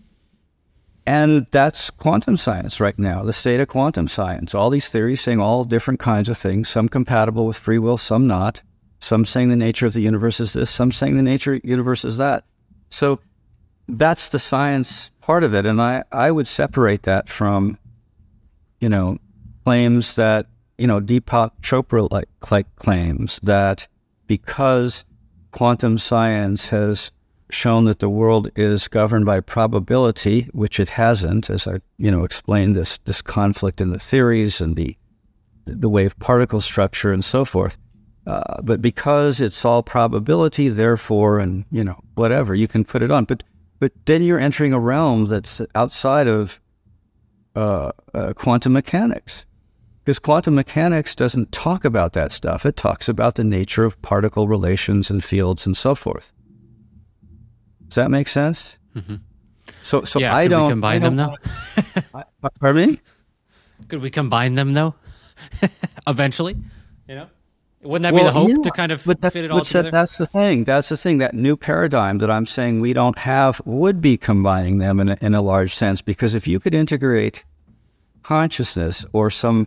And that's quantum science right now, the state of quantum science. All these theories saying all different kinds of things, some compatible with free will, some not. Some saying the nature of the universe is this, some saying the nature of the universe is that. So that's the science part of it. And I, I would separate that from, you know, claims that, you know, Deepak Chopra like, like claims that because quantum science has shown that the world is governed by probability, which it hasn't, as I, you know, explained, this this conflict in the theories and the the wave particle structure and so forth. Uh, but because it's all probability, therefore, and, you know, whatever, you can put it on. But but then you're entering a realm that's outside of uh, uh, quantum mechanics. Because quantum mechanics doesn't talk about that stuff. It talks about the nature of particle relations and fields and so forth. Does that make sense? Mm-hmm. So, so Yeah, I could we don't combine I don't them, though? want- I- pardon me? Could we combine them though? Eventually, you know, wouldn't that be Well, the hope yeah, to kind of but that- fit it all but that- together? That's the thing. That's the thing. That new paradigm that I'm saying we don't have would be combining them in a, in a large sense. Because if you could integrate consciousness or some,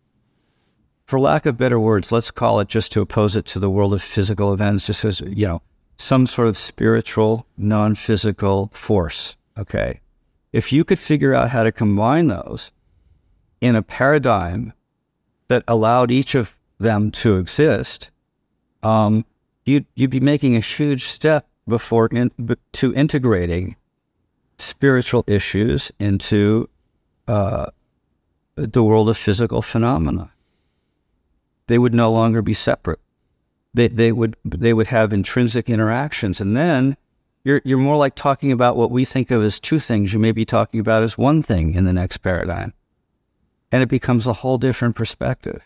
for lack of better words, let's call it, just to oppose it to the world of physical events, just as, you know, some sort of spiritual, non-physical force, okay? If you could figure out how to combine those in a paradigm that allowed each of them to exist, um, you'd, you'd be making a huge step before in, to integrating spiritual issues into uh, the world of physical phenomena. They would no longer be separate. They they would they would have intrinsic interactions, and then you're you're more like talking about what we think of as two things. You may be talking about as one thing in the next paradigm, and it becomes a whole different perspective.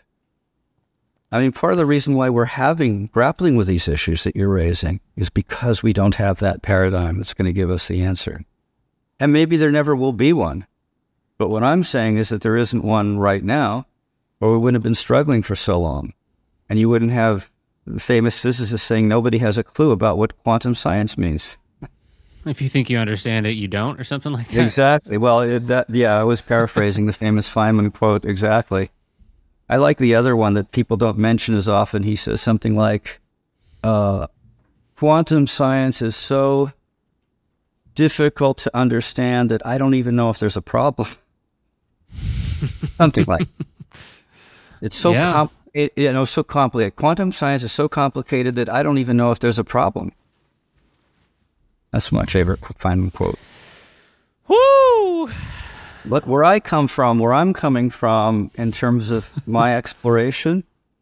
I mean, part of the reason why we're having grappling with these issues that you're raising is because we don't have that paradigm that's going to give us the answer, and maybe there never will be one. But what I'm saying is that there isn't one right now, or we wouldn't have been struggling for so long. And you wouldn't have famous physicists saying nobody has a clue about what quantum science means. If you think you understand it, you don't, or something like that. Exactly. Well, it, that, yeah, I was paraphrasing the famous Feynman quote exactly. I like the other one that people don't mention as often. He says something like, uh, quantum science is so difficult to understand that I don't even know if there's a problem. Something like it's so yeah. com- it, you know so complicated. Quantum science is so complicated that I don't even know if there's a problem. That's my favorite Feynman quote. Woo! But where I come from, where I'm coming from in terms of my exploration,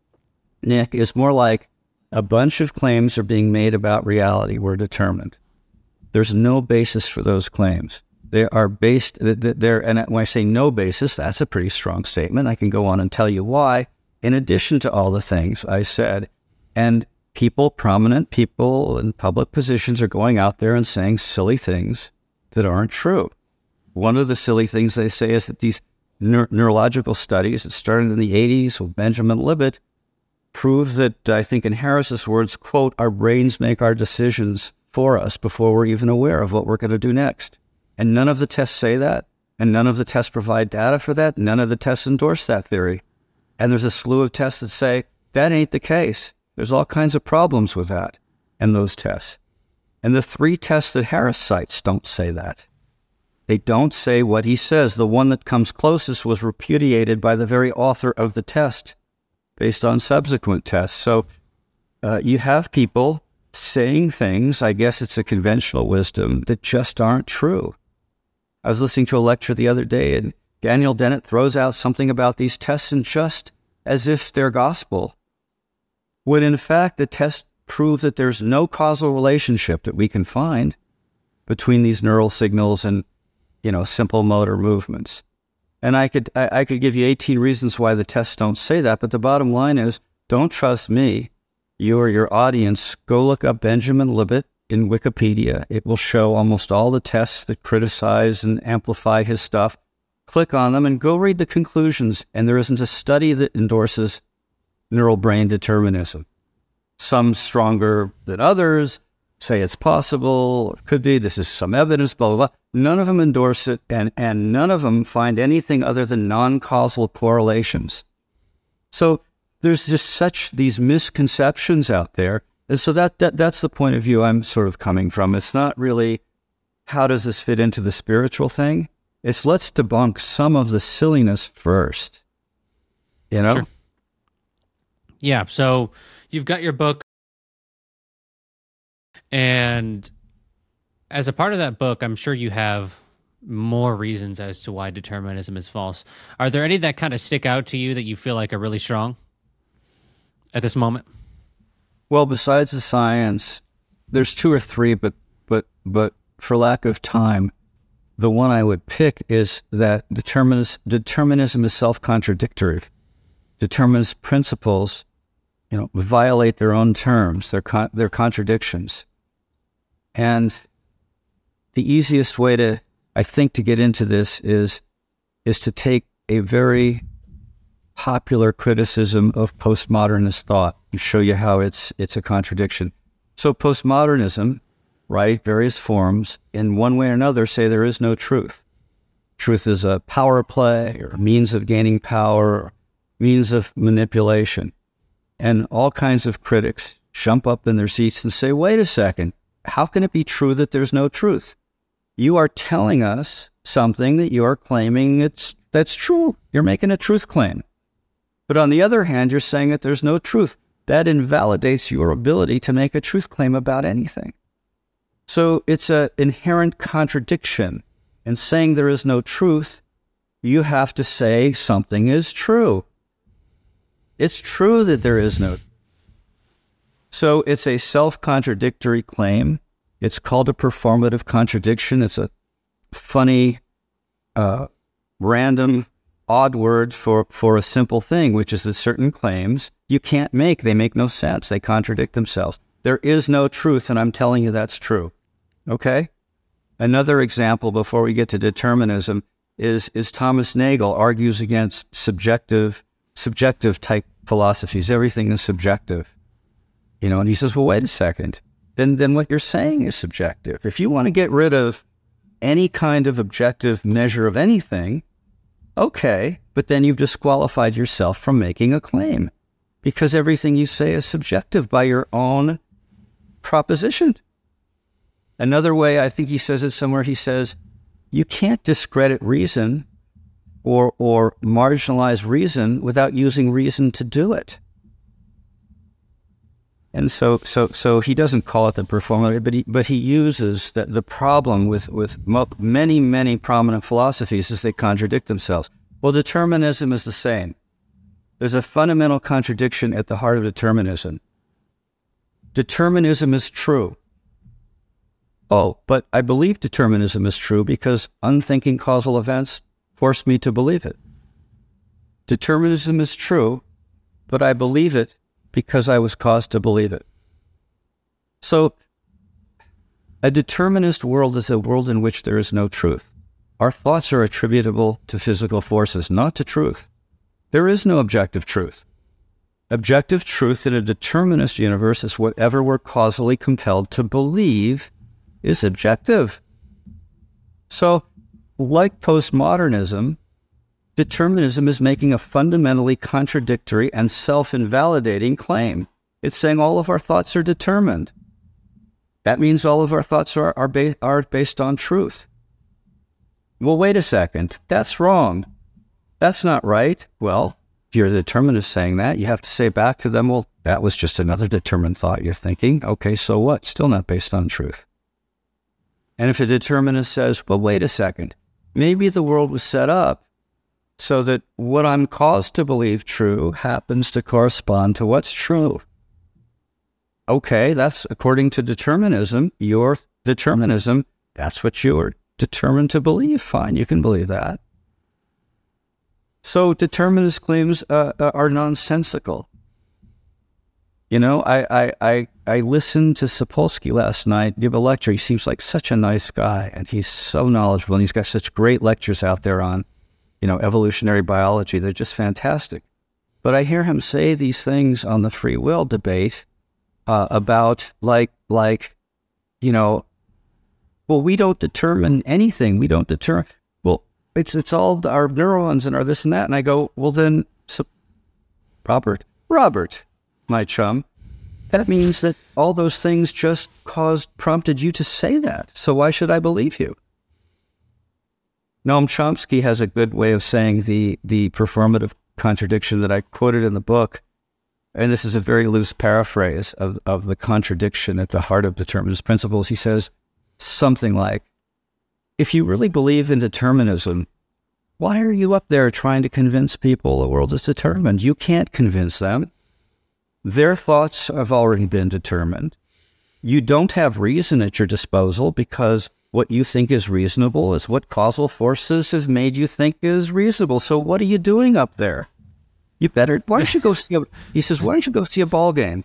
Nick, is more like a bunch of claims are being made about reality. We're determined. There's no basis for those claims. They are based, they're, and when I say no basis, that's a pretty strong statement. I can go on and tell you why, in addition to all the things I said. And people, prominent people in public positions are going out there and saying silly things that aren't true. One of the silly things they say is that these neur- neurological studies that started in the eighties with Benjamin Libet prove that, I think in Harris's words, quote, our brains make our decisions for us before we're even aware of what we're going to do next. And none of the tests say that, and none of the tests provide data for that. None of the tests endorse that theory. And there's a slew of tests that say that ain't the case. There's all kinds of problems with that and those tests. And the three tests that Harris cites don't say that. They don't say what he says. The one that comes closest was repudiated by the very author of the test based on subsequent tests. So uh, you have people saying things, I guess it's a conventional wisdom, that just aren't true. I was listening to a lecture the other day, and Daniel Dennett throws out something about these tests and just as if they're gospel, when in fact the tests prove that there's no causal relationship that we can find between these neural signals and, you know, simple motor movements. And I could I, I could give you eighteen reasons why the tests don't say that, but the bottom line is, don't trust me. You or your audience, go look up Benjamin Libet in Wikipedia. It will show almost all the tests that criticize and amplify his stuff. Click on them and go read the conclusions. And there isn't a study that endorses neural brain determinism. Some stronger than others say it's possible, or could be, this is some evidence, blah, blah, blah. None of them endorse it, and, and none of them find anything other than non-causal correlations. So there's just such these misconceptions out there. And so that, that that's the point of view I'm sort of coming from. It's not really, how does this fit into the spiritual thing? It's let's debunk some of the silliness first. You know? Sure. Yeah, so you've got your book, and as a part of that book, I'm sure you have more reasons as to why determinism is false. Are there any that kind of stick out to you that you feel like are really strong at this moment? Well, besides the science, there's two or three, but but but for lack of time, the one I would pick is that determinis- determinism is self-contradictory. Determinist principles, you know, violate their own terms, their con- their contradictions. And the easiest way to, I think, to get into this is is to take a very popular criticism of postmodernist thought and show you how it's it's a contradiction. So postmodernism, right, various forms, in one way or another say there is no truth. Truth is a power play or a means of gaining power, or means of manipulation. And all kinds of critics jump up in their seats and say, wait a second, how can it be true that there's no truth? You are telling us something that you are claiming it's that's true. You're making a truth claim. But on the other hand, you're saying that there's no truth. That invalidates your ability to make a truth claim about anything. So it's an inherent contradiction. In saying there is no truth, you have to say something is true. It's true that there is no. So it's a self-contradictory claim. It's called a performative contradiction. It's a funny, uh, random, odd word for, for a simple thing, which is that certain claims you can't make. They make no sense. They contradict themselves. There is no truth, and I'm telling you that's true. Okay? Another example before we get to determinism is is Thomas Nagel argues against subjective subjective type philosophies. Everything is subjective, you know. And he says, well, wait a second. Then then what you're saying is subjective. If you want to get rid of any kind of objective measure of anything, okay, but then you've disqualified yourself from making a claim, because everything you say is subjective by your own proposition. Another way, I think he says it somewhere, he says, you can't discredit reason or or marginalize reason without using reason to do it. And so so so he doesn't call it the performative, but he but he uses that the problem with, with mo- many, many prominent philosophies is they contradict themselves. Well, determinism is the same. There's a fundamental contradiction at the heart of determinism. Determinism is true. Oh, but I believe determinism is true because unthinking causal events forced me to believe it. Determinism is true, but I believe it because I was caused to believe it. So, a determinist world is a world in which there is no truth. Our thoughts are attributable to physical forces, not to truth. There is no objective truth. Objective truth in a determinist universe is whatever we're causally compelled to believe is objective. So, like postmodernism, determinism is making a fundamentally contradictory and self-invalidating claim. It's saying all of our thoughts are determined. That means all of our thoughts are, are, ba- are based on truth. Well, wait a second. That's wrong. That's not right. Well, if you're a determinist saying that, you have to say back to them, well, that was just another determined thought you're thinking. Okay, so what? Still not based on truth. And if a determinist says, well, wait a second, maybe the world was set up so that what I'm caused to believe true happens to correspond to what's true. Okay, that's according to determinism, your determinism, that's what you're determined to believe. Fine, you can believe that. So determinist claims uh, are nonsensical. You know, I, I, I, I listened to Sapolsky last night give a lecture. He seems like such a nice guy, and he's so knowledgeable, and he's got such great lectures out there on, you know, evolutionary biology. They're just fantastic. But I hear him say these things on the free will debate uh, about like, like, you know, well, we don't determine anything. We don't determine. Well, it's it's all our neurons and our this and that. And I go, well, then, so, Robert, Robert, my chum, that means that all those things just caused, prompted you to say that. So why should I believe you? Noam Chomsky has a good way of saying the, the performative contradiction that I quoted in the book. And this is a very loose paraphrase of, of the contradiction at the heart of determinist principles. He says something like, if you really believe in determinism, why are you up there trying to convince people the world is determined? You can't convince them. Their thoughts have already been determined. You don't have reason at your disposal because what you think is reasonable is what causal forces have made you think is reasonable. So what are you doing up there? You better, why don't you go see a, he says, why don't you go see a ball game?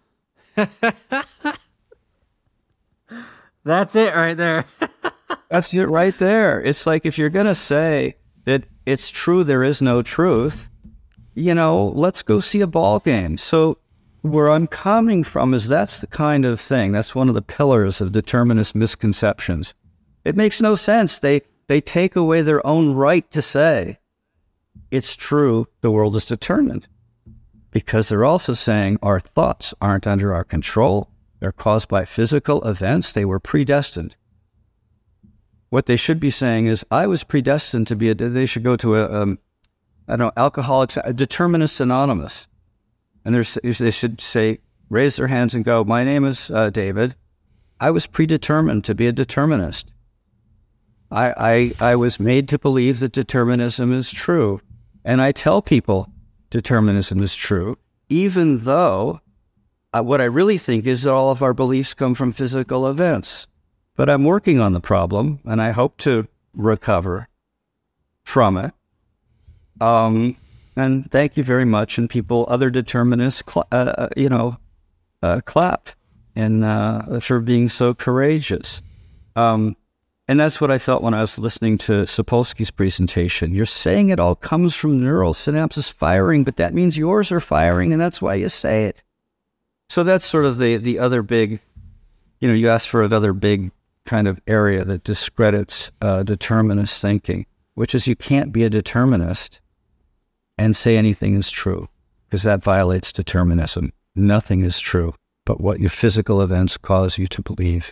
That's it right there. That's it right there. It's like, if you're going to say that it's true there is no truth, you know, let's go see a ball game. So where I'm coming from is that's the kind of thing, that's one of the pillars of determinist misconceptions. It makes no sense. They they take away their own right to say, it's true, the world is determined. Because they're also saying our thoughts aren't under our control. They're caused by physical events. They were predestined. What they should be saying is, I was predestined to be a, they should go to a, um, I don't know, Alcoholics, a Determinists Anonymous. And they should say, raise their hands and go, my name is uh, David. I was predetermined to be a determinist. I, I, I was made to believe that determinism is true. And I tell people determinism is true, even though uh, what I really think is that all of our beliefs come from physical events. But I'm working on the problem, and I hope to recover from it. Um, and thank you very much. And people, other determinists, cl- uh, you know, uh, clap and uh, for being so courageous. Um, And that's what I felt when I was listening to Sapolsky's presentation. You're saying it all comes from neural synapses firing, but that means yours are firing, and that's why you say it. So that's sort of the, the other big, you know, you asked for another big kind of area that discredits uh, determinist thinking, which is you can't be a determinist and say anything is true, because that violates determinism. Nothing is true but what your physical events cause you to believe.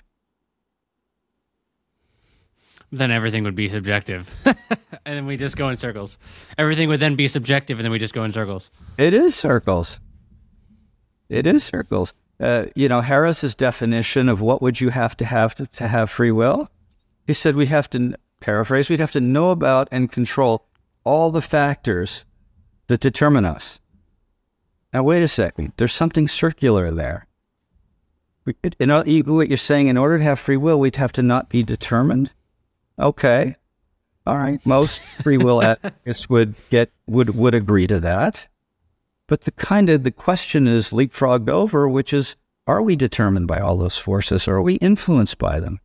Then everything would be subjective. And then we just go in circles. Everything would then be subjective, and then we just go in circles. It is circles. It is circles. Uh, you know, Harris's definition of what would you have to have to, to have free will? He said we have to, paraphrase, we'd have to know about and control all the factors that determine us. Now, wait a second. There's something circular there. We, in, what you're saying, in order to have free will, we'd have to not be determined? Okay. All right. Most free will advocates would get would would agree to that. But the kind of the question is leapfrogged over, which is, are we determined by all those forces, or are we influenced by them?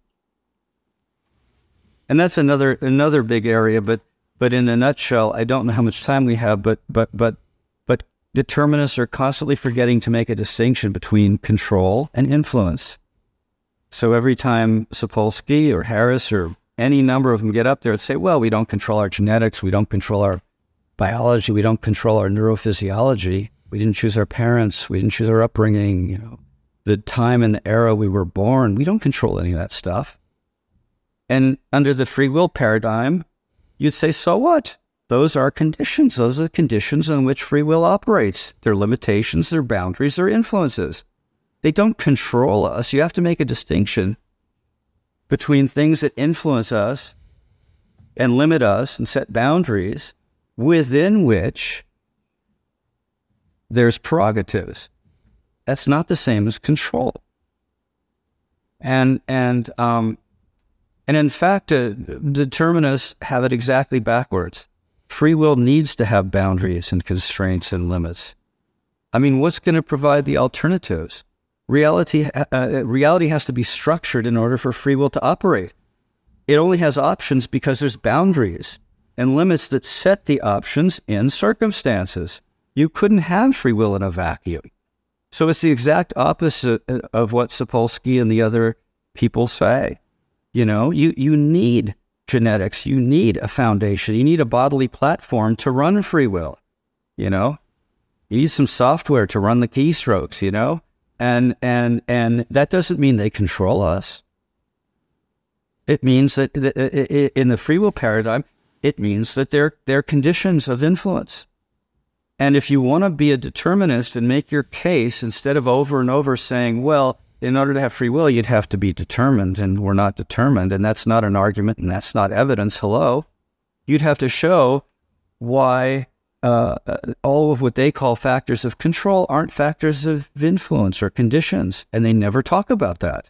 And that's another another big area, but but in a nutshell, I don't know how much time we have, but but but but determinists are constantly forgetting to make a distinction between control and influence. So every time Sapolsky or Harris or any number of them get up there and say, well, we don't control our genetics, we don't control our biology, we don't control our neurophysiology, we didn't choose our parents, we didn't choose our upbringing, you know, the time and the era we were born, we don't control any of that stuff. And under the free will paradigm, you'd say, so what? Those are conditions. Those are the conditions on which free will operates. Their limitations, their boundaries, their influences. They don't control us. You have to make a distinction between things that influence us and limit us and set boundaries within which there's prerogatives. That's not the same as control. And and um, and in fact, uh, determinists have it exactly backwards. Free will needs to have boundaries and constraints and limits. I mean, what's going to provide the alternatives? Reality, uh, reality has to be structured in order for free will to operate. It only has options because there's boundaries and limits that set the options in circumstances. You couldn't have free will in a vacuum. So it's the exact opposite of what Sapolsky and the other people say. You know, you, you need genetics, you need a foundation, you need a bodily platform to run free will. You know, you need some software to run the keystrokes, you know? And and and that doesn't mean they control us. It means that in the free will paradigm, it means that they're, they're conditions of influence. And if you want to be a determinist and make your case, instead of over and over saying, well, in order to have free will, you'd have to be determined, and we're not determined, and that's not an argument, and that's not evidence, hello, you'd have to show why Uh, all of what they call factors of control aren't factors of influence or conditions, and they never talk about that.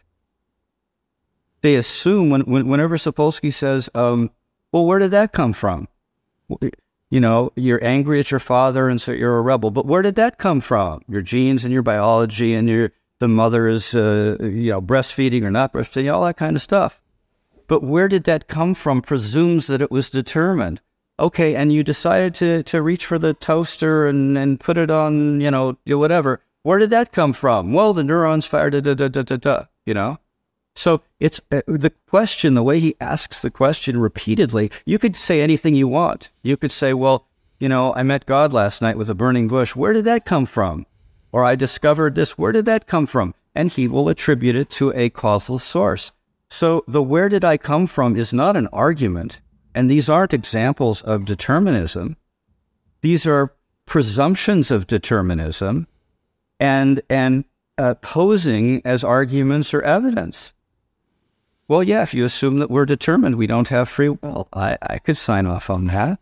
They assume, when, when, whenever Sapolsky says, um, well, where did that come from? You know, you're angry at your father, and so you're a rebel, but where did that come from? Your genes and your biology, and your the mother is, uh, you know, breastfeeding or not breastfeeding, all that kind of stuff. But where did that come from presumes that it was determined. Okay, and you decided to, to reach for the toaster and, and put it on, you know, whatever. Where did that come from? Well, the neurons fired, da, da, da, da, da, da, you know? So it's uh, the question, the way he asks the question repeatedly, you could say anything you want. You could say, well, you know, I met God last night with a burning bush. Where did that come from? Or I discovered this. Where did that come from? And he will attribute it to a causal source. So the where did I come from is not an argument. And these aren't examples of determinism. These are presumptions of determinism and and uh, posing as arguments or evidence. Well, yeah, if you assume that we're determined, we don't have free will, I, I could sign off on that.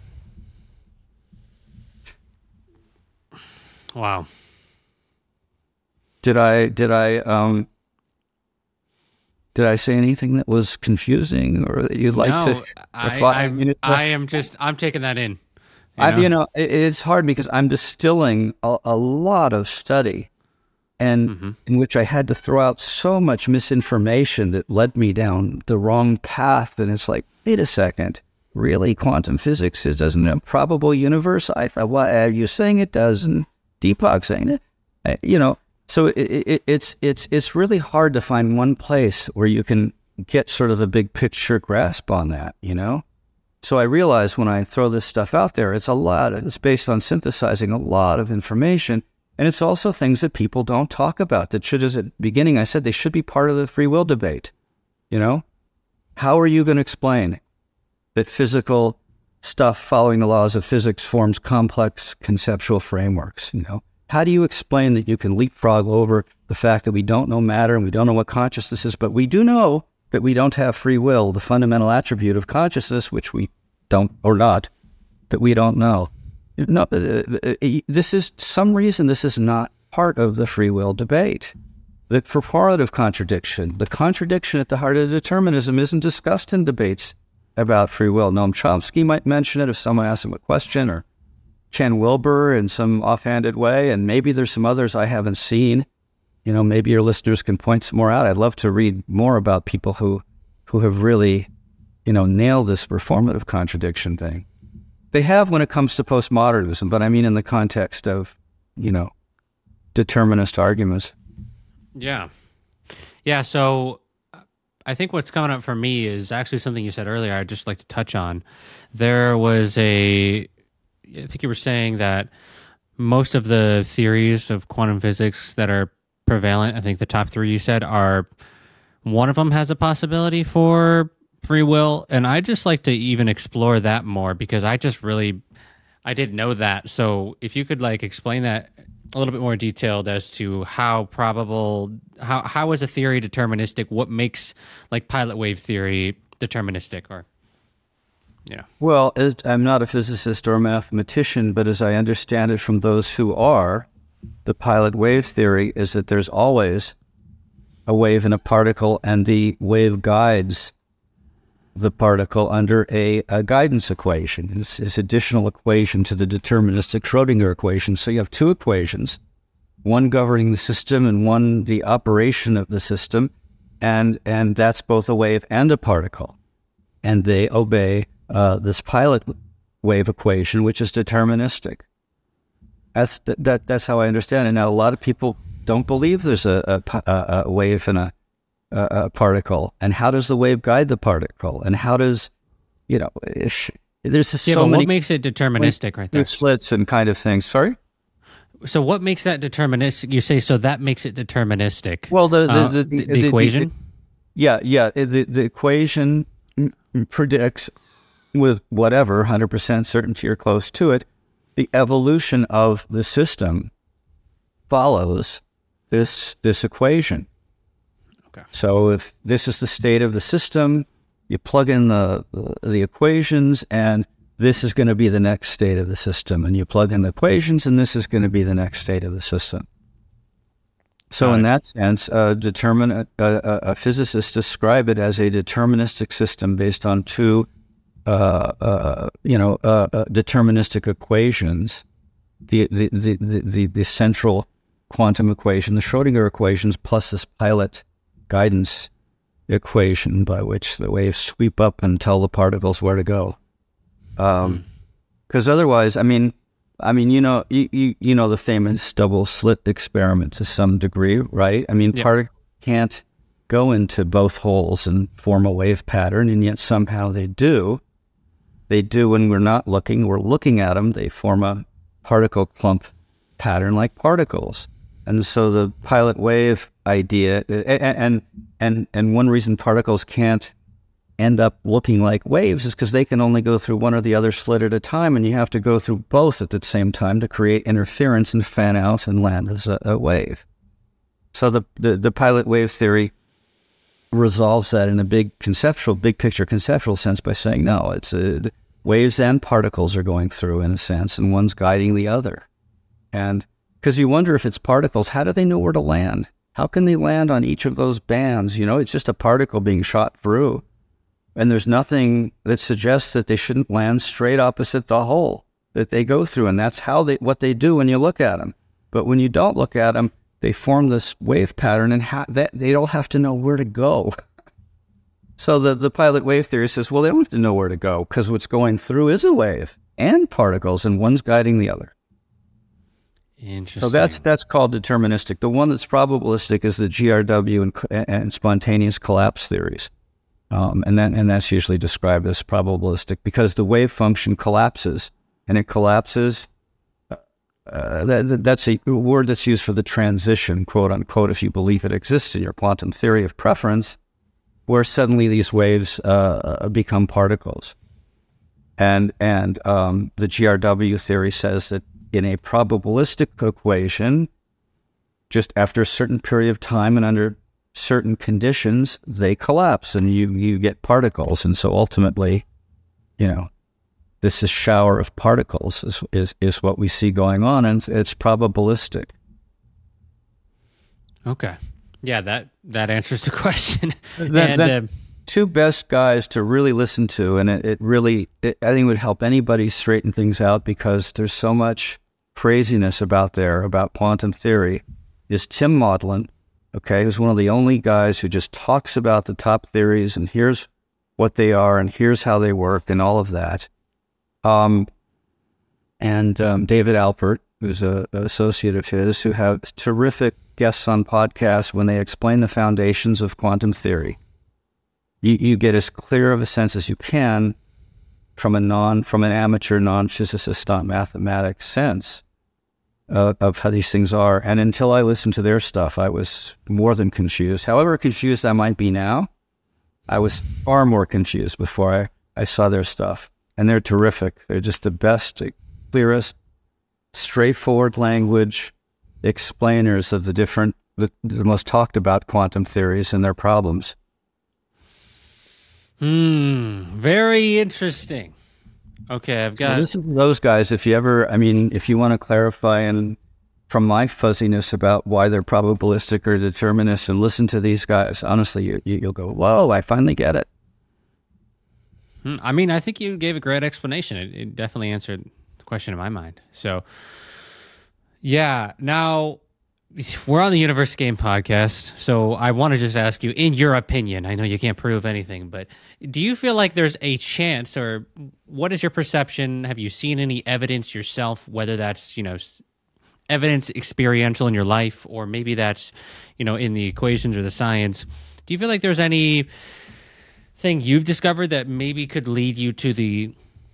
Wow. Did I did I um Did I say anything that was confusing or that you'd like no, to? I, I, I am just, I'm taking that in. You know, I, you know it, it's hard because I'm distilling a, a lot of study and Mm-hmm. in which I had to throw out so much misinformation that led me down the wrong path. And it's like, wait a second, really? Quantum physics is doesn't a probable universe? I thought, why are you saying it does? And Deepak saying it, I, you know. So it, it, it's it's it's really hard to find one place where you can get sort of a big picture grasp on that, you know. So I realize when I throw this stuff out there, it's a lot. It's based on synthesizing a lot of information. And it's also things that people don't talk about that should, as at the beginning, I said they should be part of the free will debate. You know, how are you going to explain that physical stuff following the laws of physics forms complex conceptual frameworks? You know, how do you explain that you can leapfrog over the fact that we don't know matter and we don't know what consciousness is, but we do know that we don't have free will, the fundamental attribute of consciousness, which we don't, or not, that we don't know. No, uh, uh, this is some reason this is not part of the free will debate. The purported contradiction, the contradiction at the heart of determinism isn't discussed in debates about free will. Noam Chomsky might mention it if someone asks him a question, or Ken Wilber in some offhanded way, and maybe there's some others I haven't seen. You know, maybe your listeners can point some more out. I'd love to read more about people who, who have really, you know, nailed this performative contradiction thing. They have when it comes to postmodernism, but I mean in the context of, you know, determinist arguments. Yeah. Yeah, so I think what's coming up for me is actually something you said earlier I'd just like to touch on. There was a, I think you were saying that most of the theories of quantum physics that are prevalent, I think the top three you said, are, one of them has a possibility for free will, and I just like to even explore that more because I just really I didn't know that. So if you could like explain that a little bit more detailed as to how probable how how is a theory deterministic, what makes like pilot wave theory deterministic, or you know. Well, as, I'm not a physicist or a mathematician, but as I understand it from those who are, the pilot wave theory is that there's always a wave and a particle, and the wave guides the particle under a, a guidance equation. It's this additional equation to the deterministic Schrodinger equation. So you have two equations, one governing the system and one the operation of the system, and and that's both a wave and a particle. And they obey uh, this pilot wave equation, which is deterministic. That's that. That's how I understand it. Now, a lot of people don't believe there's a, a, a wave and a Uh, a particle, and how does the wave guide the particle, and how does, you know, ish, there's just yeah, so but many what makes it deterministic right there? Slits and kind of things. Sorry. So what makes that deterministic? You say so that makes it deterministic. Well, the the, uh, the, the, the, the the equation. The, yeah, yeah. The the equation predicts with whatever one hundred percent certainty or close to it, the evolution of the system follows this this equation. Okay. So if this is the state of the system, you plug in the, the, the equations, and this is going to be the next state of the system. And you plug in the equations, and this is going to be the next state of the system. So Got in it. that sense, uh, determine, uh, uh, a physicist describe it as a deterministic system based on two, uh, uh, you know, uh, uh, deterministic equations. The the, the, the, the the central quantum equation, the Schrodinger equations, plus this pilot guidance equation by which the waves sweep up and tell the particles where to go. Um, because mm. otherwise, I mean, I mean, you know, you, you, you know the famous double slit experiment to some degree, right? I mean, Yep. particles can't go into both holes and form a wave pattern, and yet somehow they do. They do when we're not looking. We're looking at them. They form a particle clump pattern like particles. And so the pilot wave idea, and and and one reason particles can't end up looking like waves is because they can only go through one or the other slit at a time, and you have to go through both at the same time to create interference and fan out and land as a, a wave. So the, the the pilot wave theory resolves that in a big conceptual, big picture conceptual sense by saying, no, it's a, waves and particles are going through in a sense, and one's guiding the other. And because you wonder if it's particles, how do they know where to land? How can they land on each of those bands? You know, it's just a particle being shot through. And there's nothing that suggests that they shouldn't land straight opposite the hole that they go through. And that's how they, what they do when you look at them. But when you don't look at them, they form this wave pattern, and ha- that they don't have to know where to go. So the, the pilot wave theory says, well, they don't have to know where to go because what's going through is a wave and particles, and one's guiding the other. Interesting. So that's that's called deterministic. The one that's probabilistic is the G R W and, and spontaneous collapse theories, um, and that and that's usually described as probabilistic because the wave function collapses, and it collapses. Uh, that, that's a word that's used for the transition, quote unquote, if you believe it exists in your quantum theory of preference, where suddenly these waves uh, become particles, and and um, the G R W theory says that in a probabilistic equation, just after a certain period of time and under certain conditions, they collapse and you, you get particles. And so ultimately, you know, this is shower of particles is, is, is what we see going on, and it's probabilistic. Okay. Yeah, that, that answers the question. That, and, that, uh, two best guys to really listen to, and it, it really, it, I think it would help anybody straighten things out because there's so much craziness about there about quantum theory, is Tim Maudlin, okay, who's one of the only guys who just talks about the top theories and here's what they are and here's how they work and all of that. Um, and um, David Alpert, who's a, a associate of his, who have terrific guests on podcasts when they explain the foundations of quantum theory. You, you get as clear of a sense as you can from a non, from an amateur non-physicist, non-mathematic sense uh, of how these things are. And until I listened to their stuff, I was more than confused. However confused I might be now, I was far more confused before I, I saw their stuff. And they're terrific. They're just the best, clearest, straightforward language explainers of the different, the, the most talked about quantum theories and their problems. Hmm. Very interesting. Okay, I've got. So listen to those guys if you ever. I mean, if you want to clarify and from my fuzziness about why they're probabilistic or determinist, and listen to these guys. Honestly, you, you, you'll go, "Whoa! I finally get it." Hmm, I mean, I think you gave a great explanation. It, it definitely answered the question in my mind. So, yeah. Now, we're on the Universe Game podcast, so I want to just ask you, in your opinion, I know you can't prove anything, but do you feel like there's a chance, or what is your perception? Have you seen any evidence yourself, whether that's, you know, evidence experiential in your life, or maybe that's, you know, in the equations or the science? Do you feel like there's any thing you've discovered that maybe could lead you to the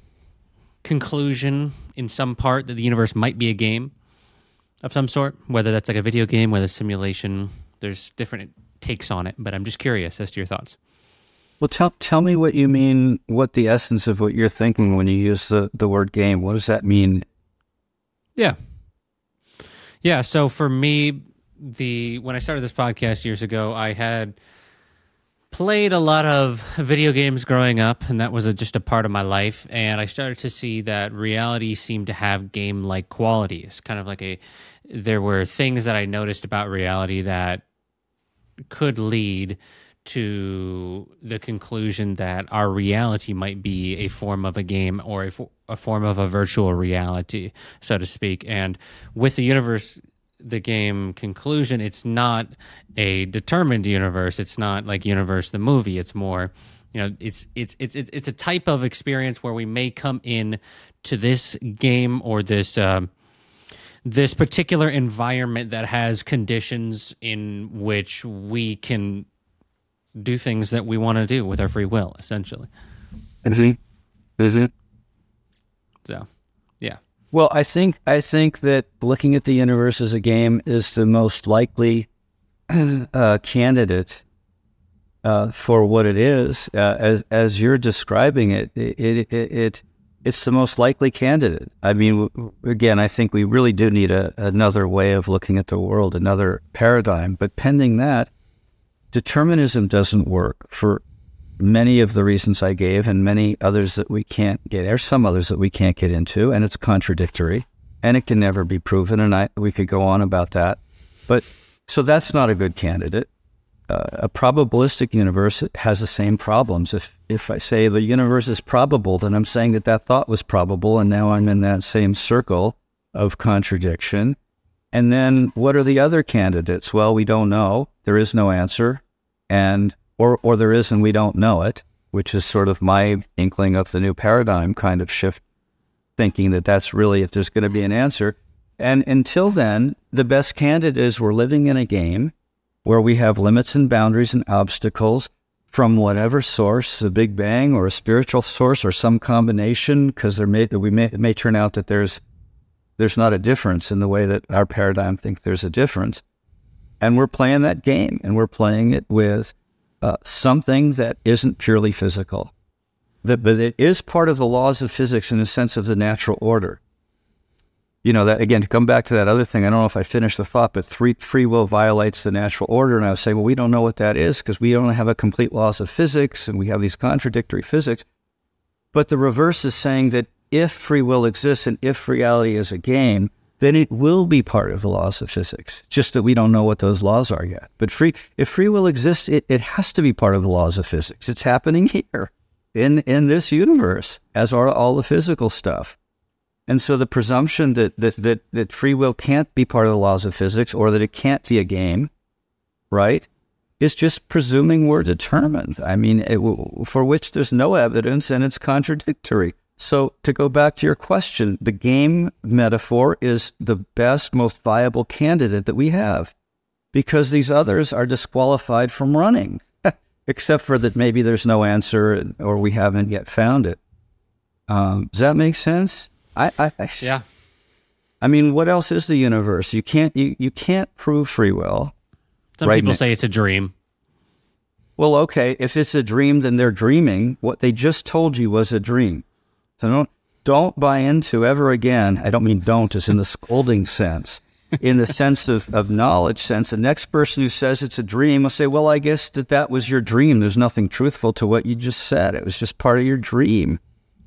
conclusion in some part that the universe might be a game of some sort, whether that's like a video game, whether simulation? There's different takes on it, but I'm just curious as to your thoughts. Well, tell tell me what you mean, what the essence of what you're thinking when you use the, the word game. What does that mean? Yeah. Yeah, so for me, the when I started this podcast years ago, I had played a lot of video games growing up, and that was a, just a part of my life. And I started to see that reality seemed to have game-like qualities. Kind of like a, there were things that I noticed about reality that could lead to the conclusion that our reality might be a form of a game, or a, a form of a virtual reality, so to speak. And with the universe, the game conclusion, it's not a determined universe. It's not like Universe the movie. It's more, you know, it's it's it's it's it's a type of experience where we may come in to this game or this um, this particular environment that has conditions in which we can do things that we want to do with our free will, essentially. Mm-hmm. Mm-hmm. So, yeah. Well, I think I think that looking at the universe as a game is the most likely uh, candidate uh, for what it is. Uh, as as you're describing it, it, it, it, it it's the most likely candidate. I mean, w- again, I think we really do need a, another way of looking at the world, another paradigm. But pending that, determinism doesn't work for many of the reasons I gave, and many others that we can't get, or some others that we can't get into, and it's contradictory, and it can never be proven, and I we could go on about that. But so that's not a good candidate. Uh, a probabilistic universe has the same problems. If if I say the universe is probable, then I'm saying that that thought was probable, and now I'm in that same circle of contradiction. And then what are the other candidates? Well, we don't know. There is no answer. And or or there is and we don't know it, which is sort of my inkling of the new paradigm kind of shift, thinking that that's really, if there's going to be an answer. And until then, the best candidate is we're living in a game where we have limits and boundaries and obstacles from whatever source, the Big Bang or a spiritual source or some combination, because there may, we may, it may turn out that there's there's not a difference in the way that our paradigm thinks there's a difference. And we're playing that game, and we're playing it with uh, something that isn't purely physical. That, but it is part of the laws of physics in the sense of the natural order. You know, that again, to come back to that other thing, I don't know if I finished the thought, but free, free will violates the natural order. And I was saying, well, we don't know what that is because we don't have a complete laws of physics, and we have these contradictory physics. But the reverse is saying that if free will exists and if reality is a game, then it will be part of the laws of physics, just that we don't know what those laws are yet. But free, if free will exists, it, it has to be part of the laws of physics. It's happening here in, in this universe, as are all the physical stuff. And so the presumption that, that, that, that free will can't be part of the laws of physics or that it can't be a game, right, is just presuming we're determined. I mean, it, for which there's no evidence and it's contradictory. So to go back to your question, the game metaphor is the best, most viable candidate that we have because these others are disqualified from running, except for that maybe there's no answer or we haven't yet found it. Um, does that make sense? I, I, I, yeah. I mean, what else is the universe? You can't you, you can't prove free will. Some right people now. say it's a dream. Well, okay, if it's a dream, then they're dreaming. What they just told you was a dream. So don't don't buy into ever again. I don't mean don't as in the scolding sense. In the sense of, of knowledge sense, the next person who says it's a dream will say, well, I guess that that was your dream. There's nothing truthful to what you just said. It was just part of your dream.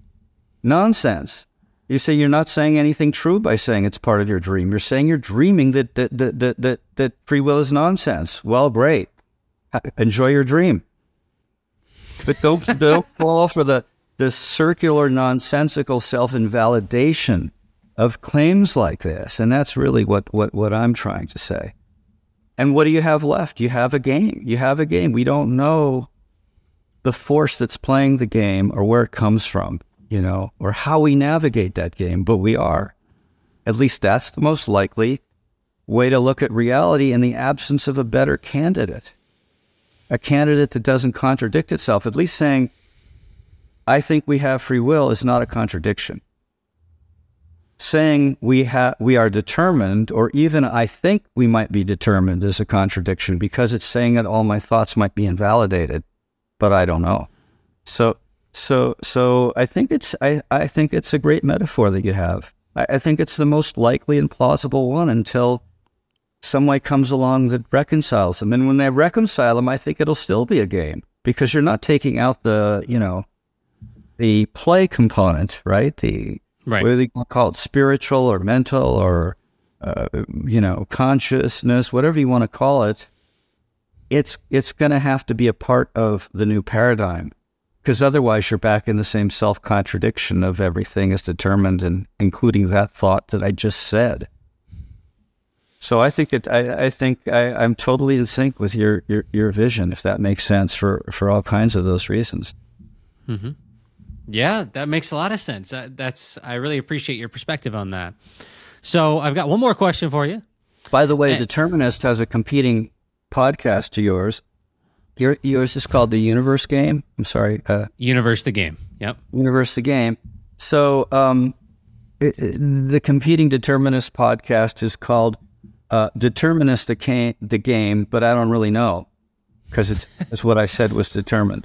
Nonsense. You say you're not saying anything true by saying it's part of your dream. You're saying you're dreaming that that that that that, that free will is nonsense. Well, great. Enjoy your dream. But don't, don't fall for the, the circular, nonsensical self-invalidation of claims like this. And that's really what, what, what I'm trying to say. And what do you have left? You have a game. You have a game. We don't know the force that's playing the game or where it comes from, you know, or how we navigate that game, but we are. At least that's the most likely way to look at reality in the absence of a better candidate. A candidate that doesn't contradict itself. At least saying, I think we have free will is not a contradiction. Saying we have we are determined, or even I think we might be determined, is a contradiction because it's saying that all my thoughts might be invalidated, but I don't know. So so so I think it's I, I think it's a great metaphor that you have. I, I think it's the most likely and plausible one until somebody comes along that reconciles them. And when they reconcile them, I think it'll still be a game because you're not taking out the, you know, the play component, right? The, right. Whether you want to call it spiritual or mental or, uh, you know, consciousness, whatever you want to call it, it's, it's going to have to be a part of the new paradigm because otherwise you're back in the same self-contradiction of everything is determined and including that thought that I just said. So I think it. I, I think I, I'm totally in sync with your, your, your vision, if that makes sense for, for all kinds of those reasons. Mm-hmm. Yeah, that makes a lot of sense. Uh, that's I really appreciate your perspective on that. So I've got one more question for you. By the way, and, Determinist has a competing podcast to yours. Your, yours is called The Universe Game. I'm sorry. Uh, Universe the Game. Yep. Universe the Game. So um, it, it, the competing Determinist podcast is called Uh, Determinist the, ca- the game, but I don't really know because it's, it's what I said was determined.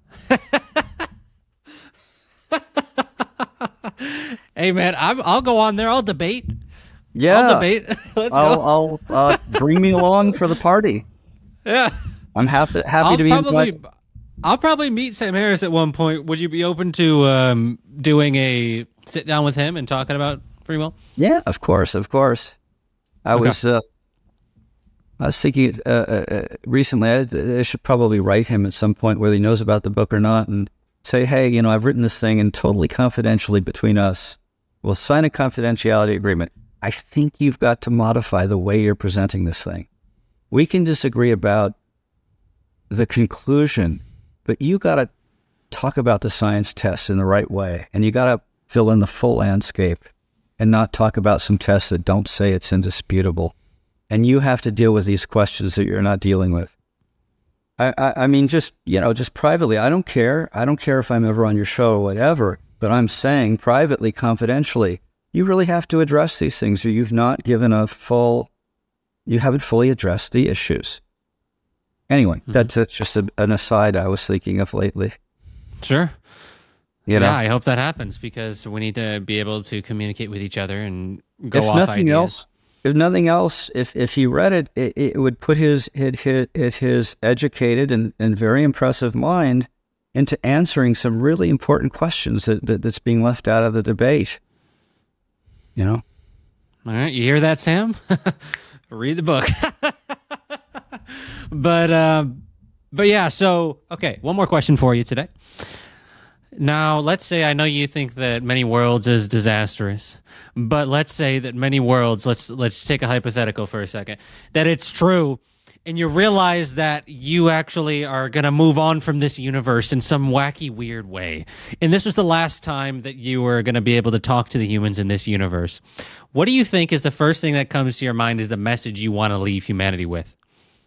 Hey man, I'm, I'll go on there. I'll debate. Yeah, I'll debate. Let's I'll, go. I'll uh, bring me along for the party. Yeah, I'm happy happy I'll to be probably, invited. I'll probably meet Sam Harris at one point. Would you be open to um, doing a sit down with him and talking about free will? Yeah, of course, of course. I Okay. was uh, I was thinking uh, uh, recently I, I should probably write him at some point whether he knows about the book or not and say, hey, you know, I've written this thing and totally confidentially between us. We'll sign a confidentiality agreement. I think you've got to modify the way you're presenting this thing. We can disagree about the conclusion, but you got to talk about the science tests in the right way, and you got to fill in the full landscape and not talk about some tests that don't say it's indisputable. And you have to deal with these questions that you're not dealing with. I, I, I mean, just, you know, just privately, I don't care. I don't care if I'm ever on your show or whatever, but I'm saying privately, confidentially, you really have to address these things, or you've not given a full, you haven't fully addressed the issues. Anyway, mm-hmm. that's, that's just a, an aside I was thinking of lately. Sure. You know? Yeah, I hope that happens, because we need to be able to communicate with each other and go if off nothing ideas. Else, if nothing else, if, if he read it, it, it would put his, it, his, his educated and, and very impressive mind into answering some really important questions that, that that's being left out of the debate. You know? All right, you hear that, Sam? Read the book. but, um, but yeah, so, okay, one more question for you today. Now, let's say, I know you think that many worlds is disastrous, but let's say that many worlds, let's let's take a hypothetical for a second, that it's true, and you realize that you actually are going to move on from this universe in some wacky, weird way. And this was the last time that you were going to be able to talk to the humans in this universe. What do you think is the first thing that comes to your mind is the message you want to leave humanity with?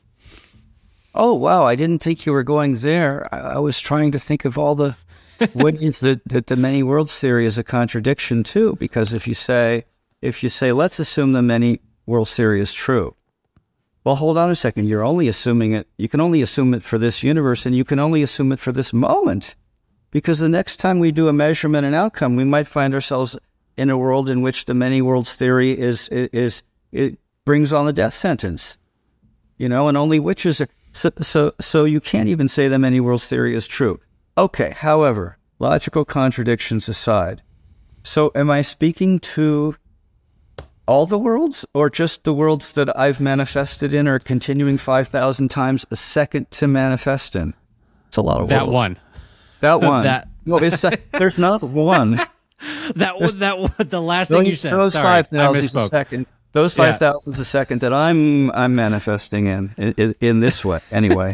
Oh, wow, I didn't think you were going there. I, I was trying to think of all the ways that, that the many worlds theory is a contradiction too, because if you say, if you say, let's assume the many worlds theory is true. Well, hold on a second. You're only assuming it. You can only assume it for this universe, and you can only assume it for this moment, because the next time we do a measurement and outcome, we might find ourselves in a world in which the many worlds theory is, is, is it brings on the death sentence, you know, and only witches are, so, so, so you can't even say the many worlds theory is true. Okay, however, logical contradictions aside, so am I speaking to all the worlds, or just the worlds that I've manifested in or continuing five thousand times a second to manifest in? It's a lot of that worlds. One. That one. that No, it's, there's not one. that was that was the last thing you said. Those Sorry, five thousands a second. Those five yeah. thousands a second that I'm I'm manifesting in in, in this way anyway.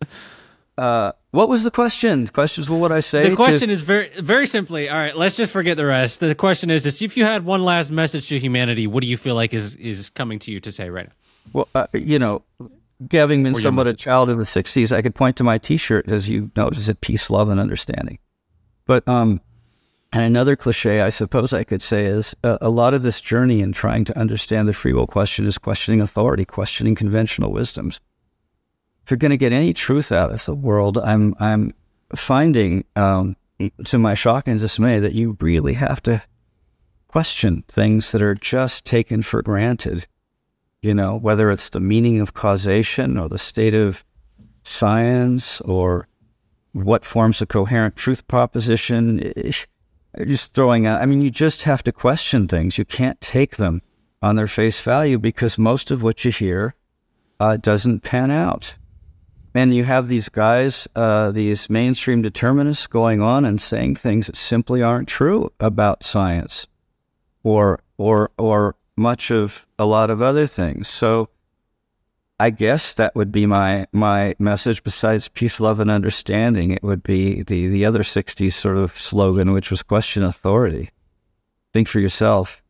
uh, what was the question? The question is, what would I say? The question to... is very very simply. All right, let's just forget the rest. The question is, is if you had one last message to humanity, what do you feel like is is coming to you to say right now? Well, uh, you know, having been or somewhat a child in the sixties, I could point to my T-shirt, as you noticed, it peace, love, and understanding. But um. And another cliche, I suppose I could say, is a, a lot of this journey in trying to understand the free will question is questioning authority, questioning conventional wisdoms. If you're going to get any truth out of the world, I'm I'm finding, um, to my shock and dismay, that you really have to question things that are just taken for granted. You know, whether it's the meaning of causation or the state of science or what forms a coherent truth proposition. Just throwing out, I mean, you just have to question things. You can't take them on their face value, because most of what you hear uh, doesn't pan out. And you have these guys, uh, these mainstream determinists going on and saying things that simply aren't true about science or or or much of a lot of other things. So I guess that would be my my message. Besides peace, love, and understanding, it would be the, the other sixties sort of slogan, which was question authority. Think for yourself.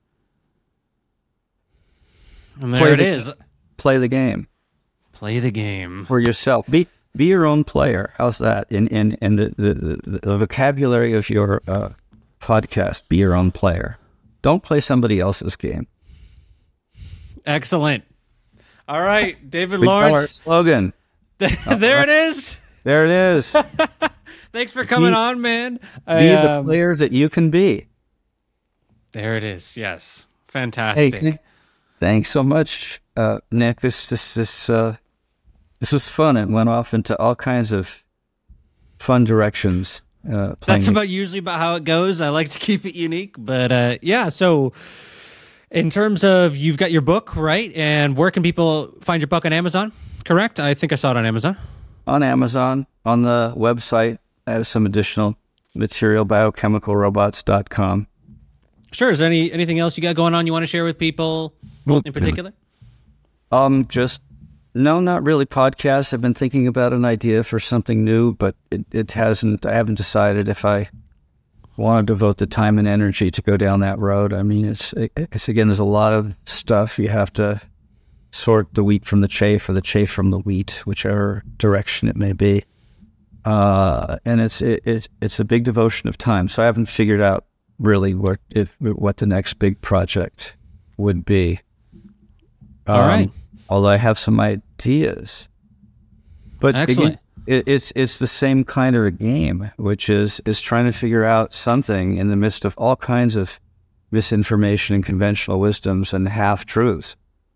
And there play it the, is. Play the game. Play the game. For yourself. Be be your own player. How's that? In in, in the, the, the vocabulary of your uh, podcast, be your own player. Don't play somebody else's game. Excellent. All right, David We Lawrence. our slogan. there uh, it is. There it is. Thanks for coming be, on, man. Be I, the um, player that you can be. There it is. Yes, fantastic. Hey, thanks so much, uh, Nick. This this this uh, this was fun. It went off into all kinds of fun directions. Uh, That's about usually about how it goes. I like to keep it unique, but uh, yeah. So, in terms of, you've got your book, right? And where can people find your book? On Amazon, correct? I think I saw it on Amazon. On Amazon, on the website, I have some additional material, biochemical robots dot com. Sure. Is there any anything else you got going on you want to share with people in particular? Um, just no, not really podcasts. I've been thinking about an idea for something new, but it, it hasn't. I haven't decided if I want to devote the time and energy to go down that road. I mean, it's it's again, there's a lot of stuff you have to sort the wheat from the chaff, or the chaff from the wheat, whichever direction it may be. Uh, and it's it, it's it's a big devotion of time. So I haven't figured out really what if what the next big project would be. Um, All right. Although I have some ideas, but Excellent. Again, it, it's it's the same kind of a game, which is is trying to figure out something in the midst of all kinds of misinformation and conventional wisdoms and half truths.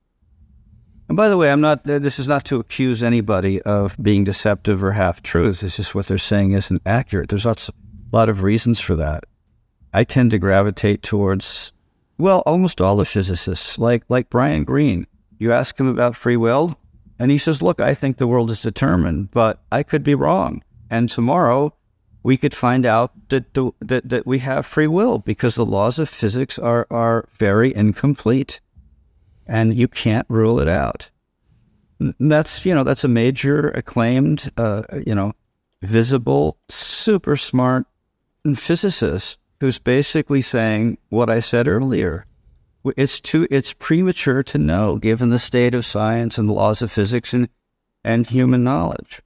And by the way, I'm not. This is not to accuse anybody of being deceptive or half truths. It's just what they're saying isn't accurate. There's lots, a lot of reasons for that. I tend to gravitate towards, well, almost all the physicists, like like Brian Greene. You ask him about free will, and he says, "Look, I think the world is determined, but I could be wrong. And tomorrow, we could find out that the, that that we have free will because the laws of physics are are very incomplete." And you can't rule it out. That's, you know, that's a major acclaimed, uh, you know, visible, super smart physicist who's basically saying what I said earlier. It's too, it's premature to know, given the state of science and the laws of physics and, and human knowledge.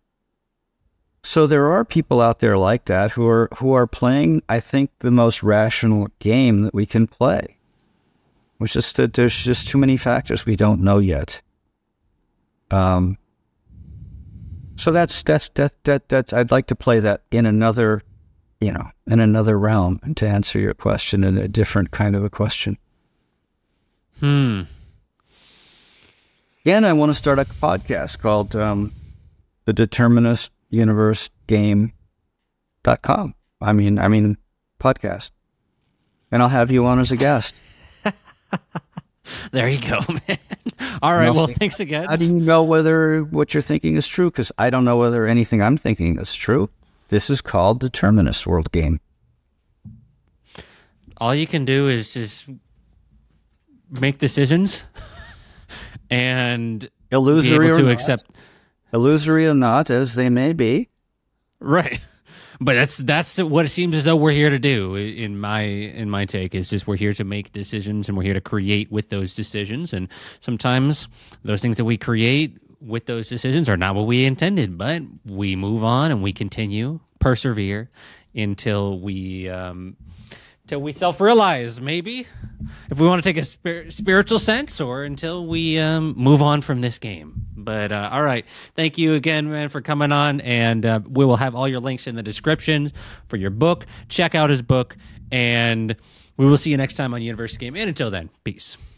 So there are people out there like that who are who are playing, I think, the most rational game that we can play. Which is that there's just too many factors we don't know yet. Um. So that's that's that that that I'd like to play that in another, you know, in another realm, and to answer your question in a different kind of a question. Hmm. And I want to start a podcast called um, the Determinist Universe Game dot com. I mean, I mean, podcast, and I'll have you on as a guest. There you go, man. All right. Well, thanks again. How do you know whether what you're thinking is true? Because I don't know whether anything I'm thinking is true. This is called Determinist World Game. All you can do is just make decisions and illusory be able or to not, accept. Illusory or not, as they may be. Right. But that's that's what it seems as though we're here to do. In my in my take, is just we're here to make decisions and we're here to create with those decisions. And sometimes those things that we create with those decisions are not what we intended, but we move on and we continue, persevere until we um, till we self-realize, maybe, if we want to take a spir- spiritual sense, or until we um, move on from this game. But uh, all right, thank you again, man, for coming on, and uh, we will have all your links in the description for your book. Check out his book, and we will see you next time on Universe Game. And until then, peace.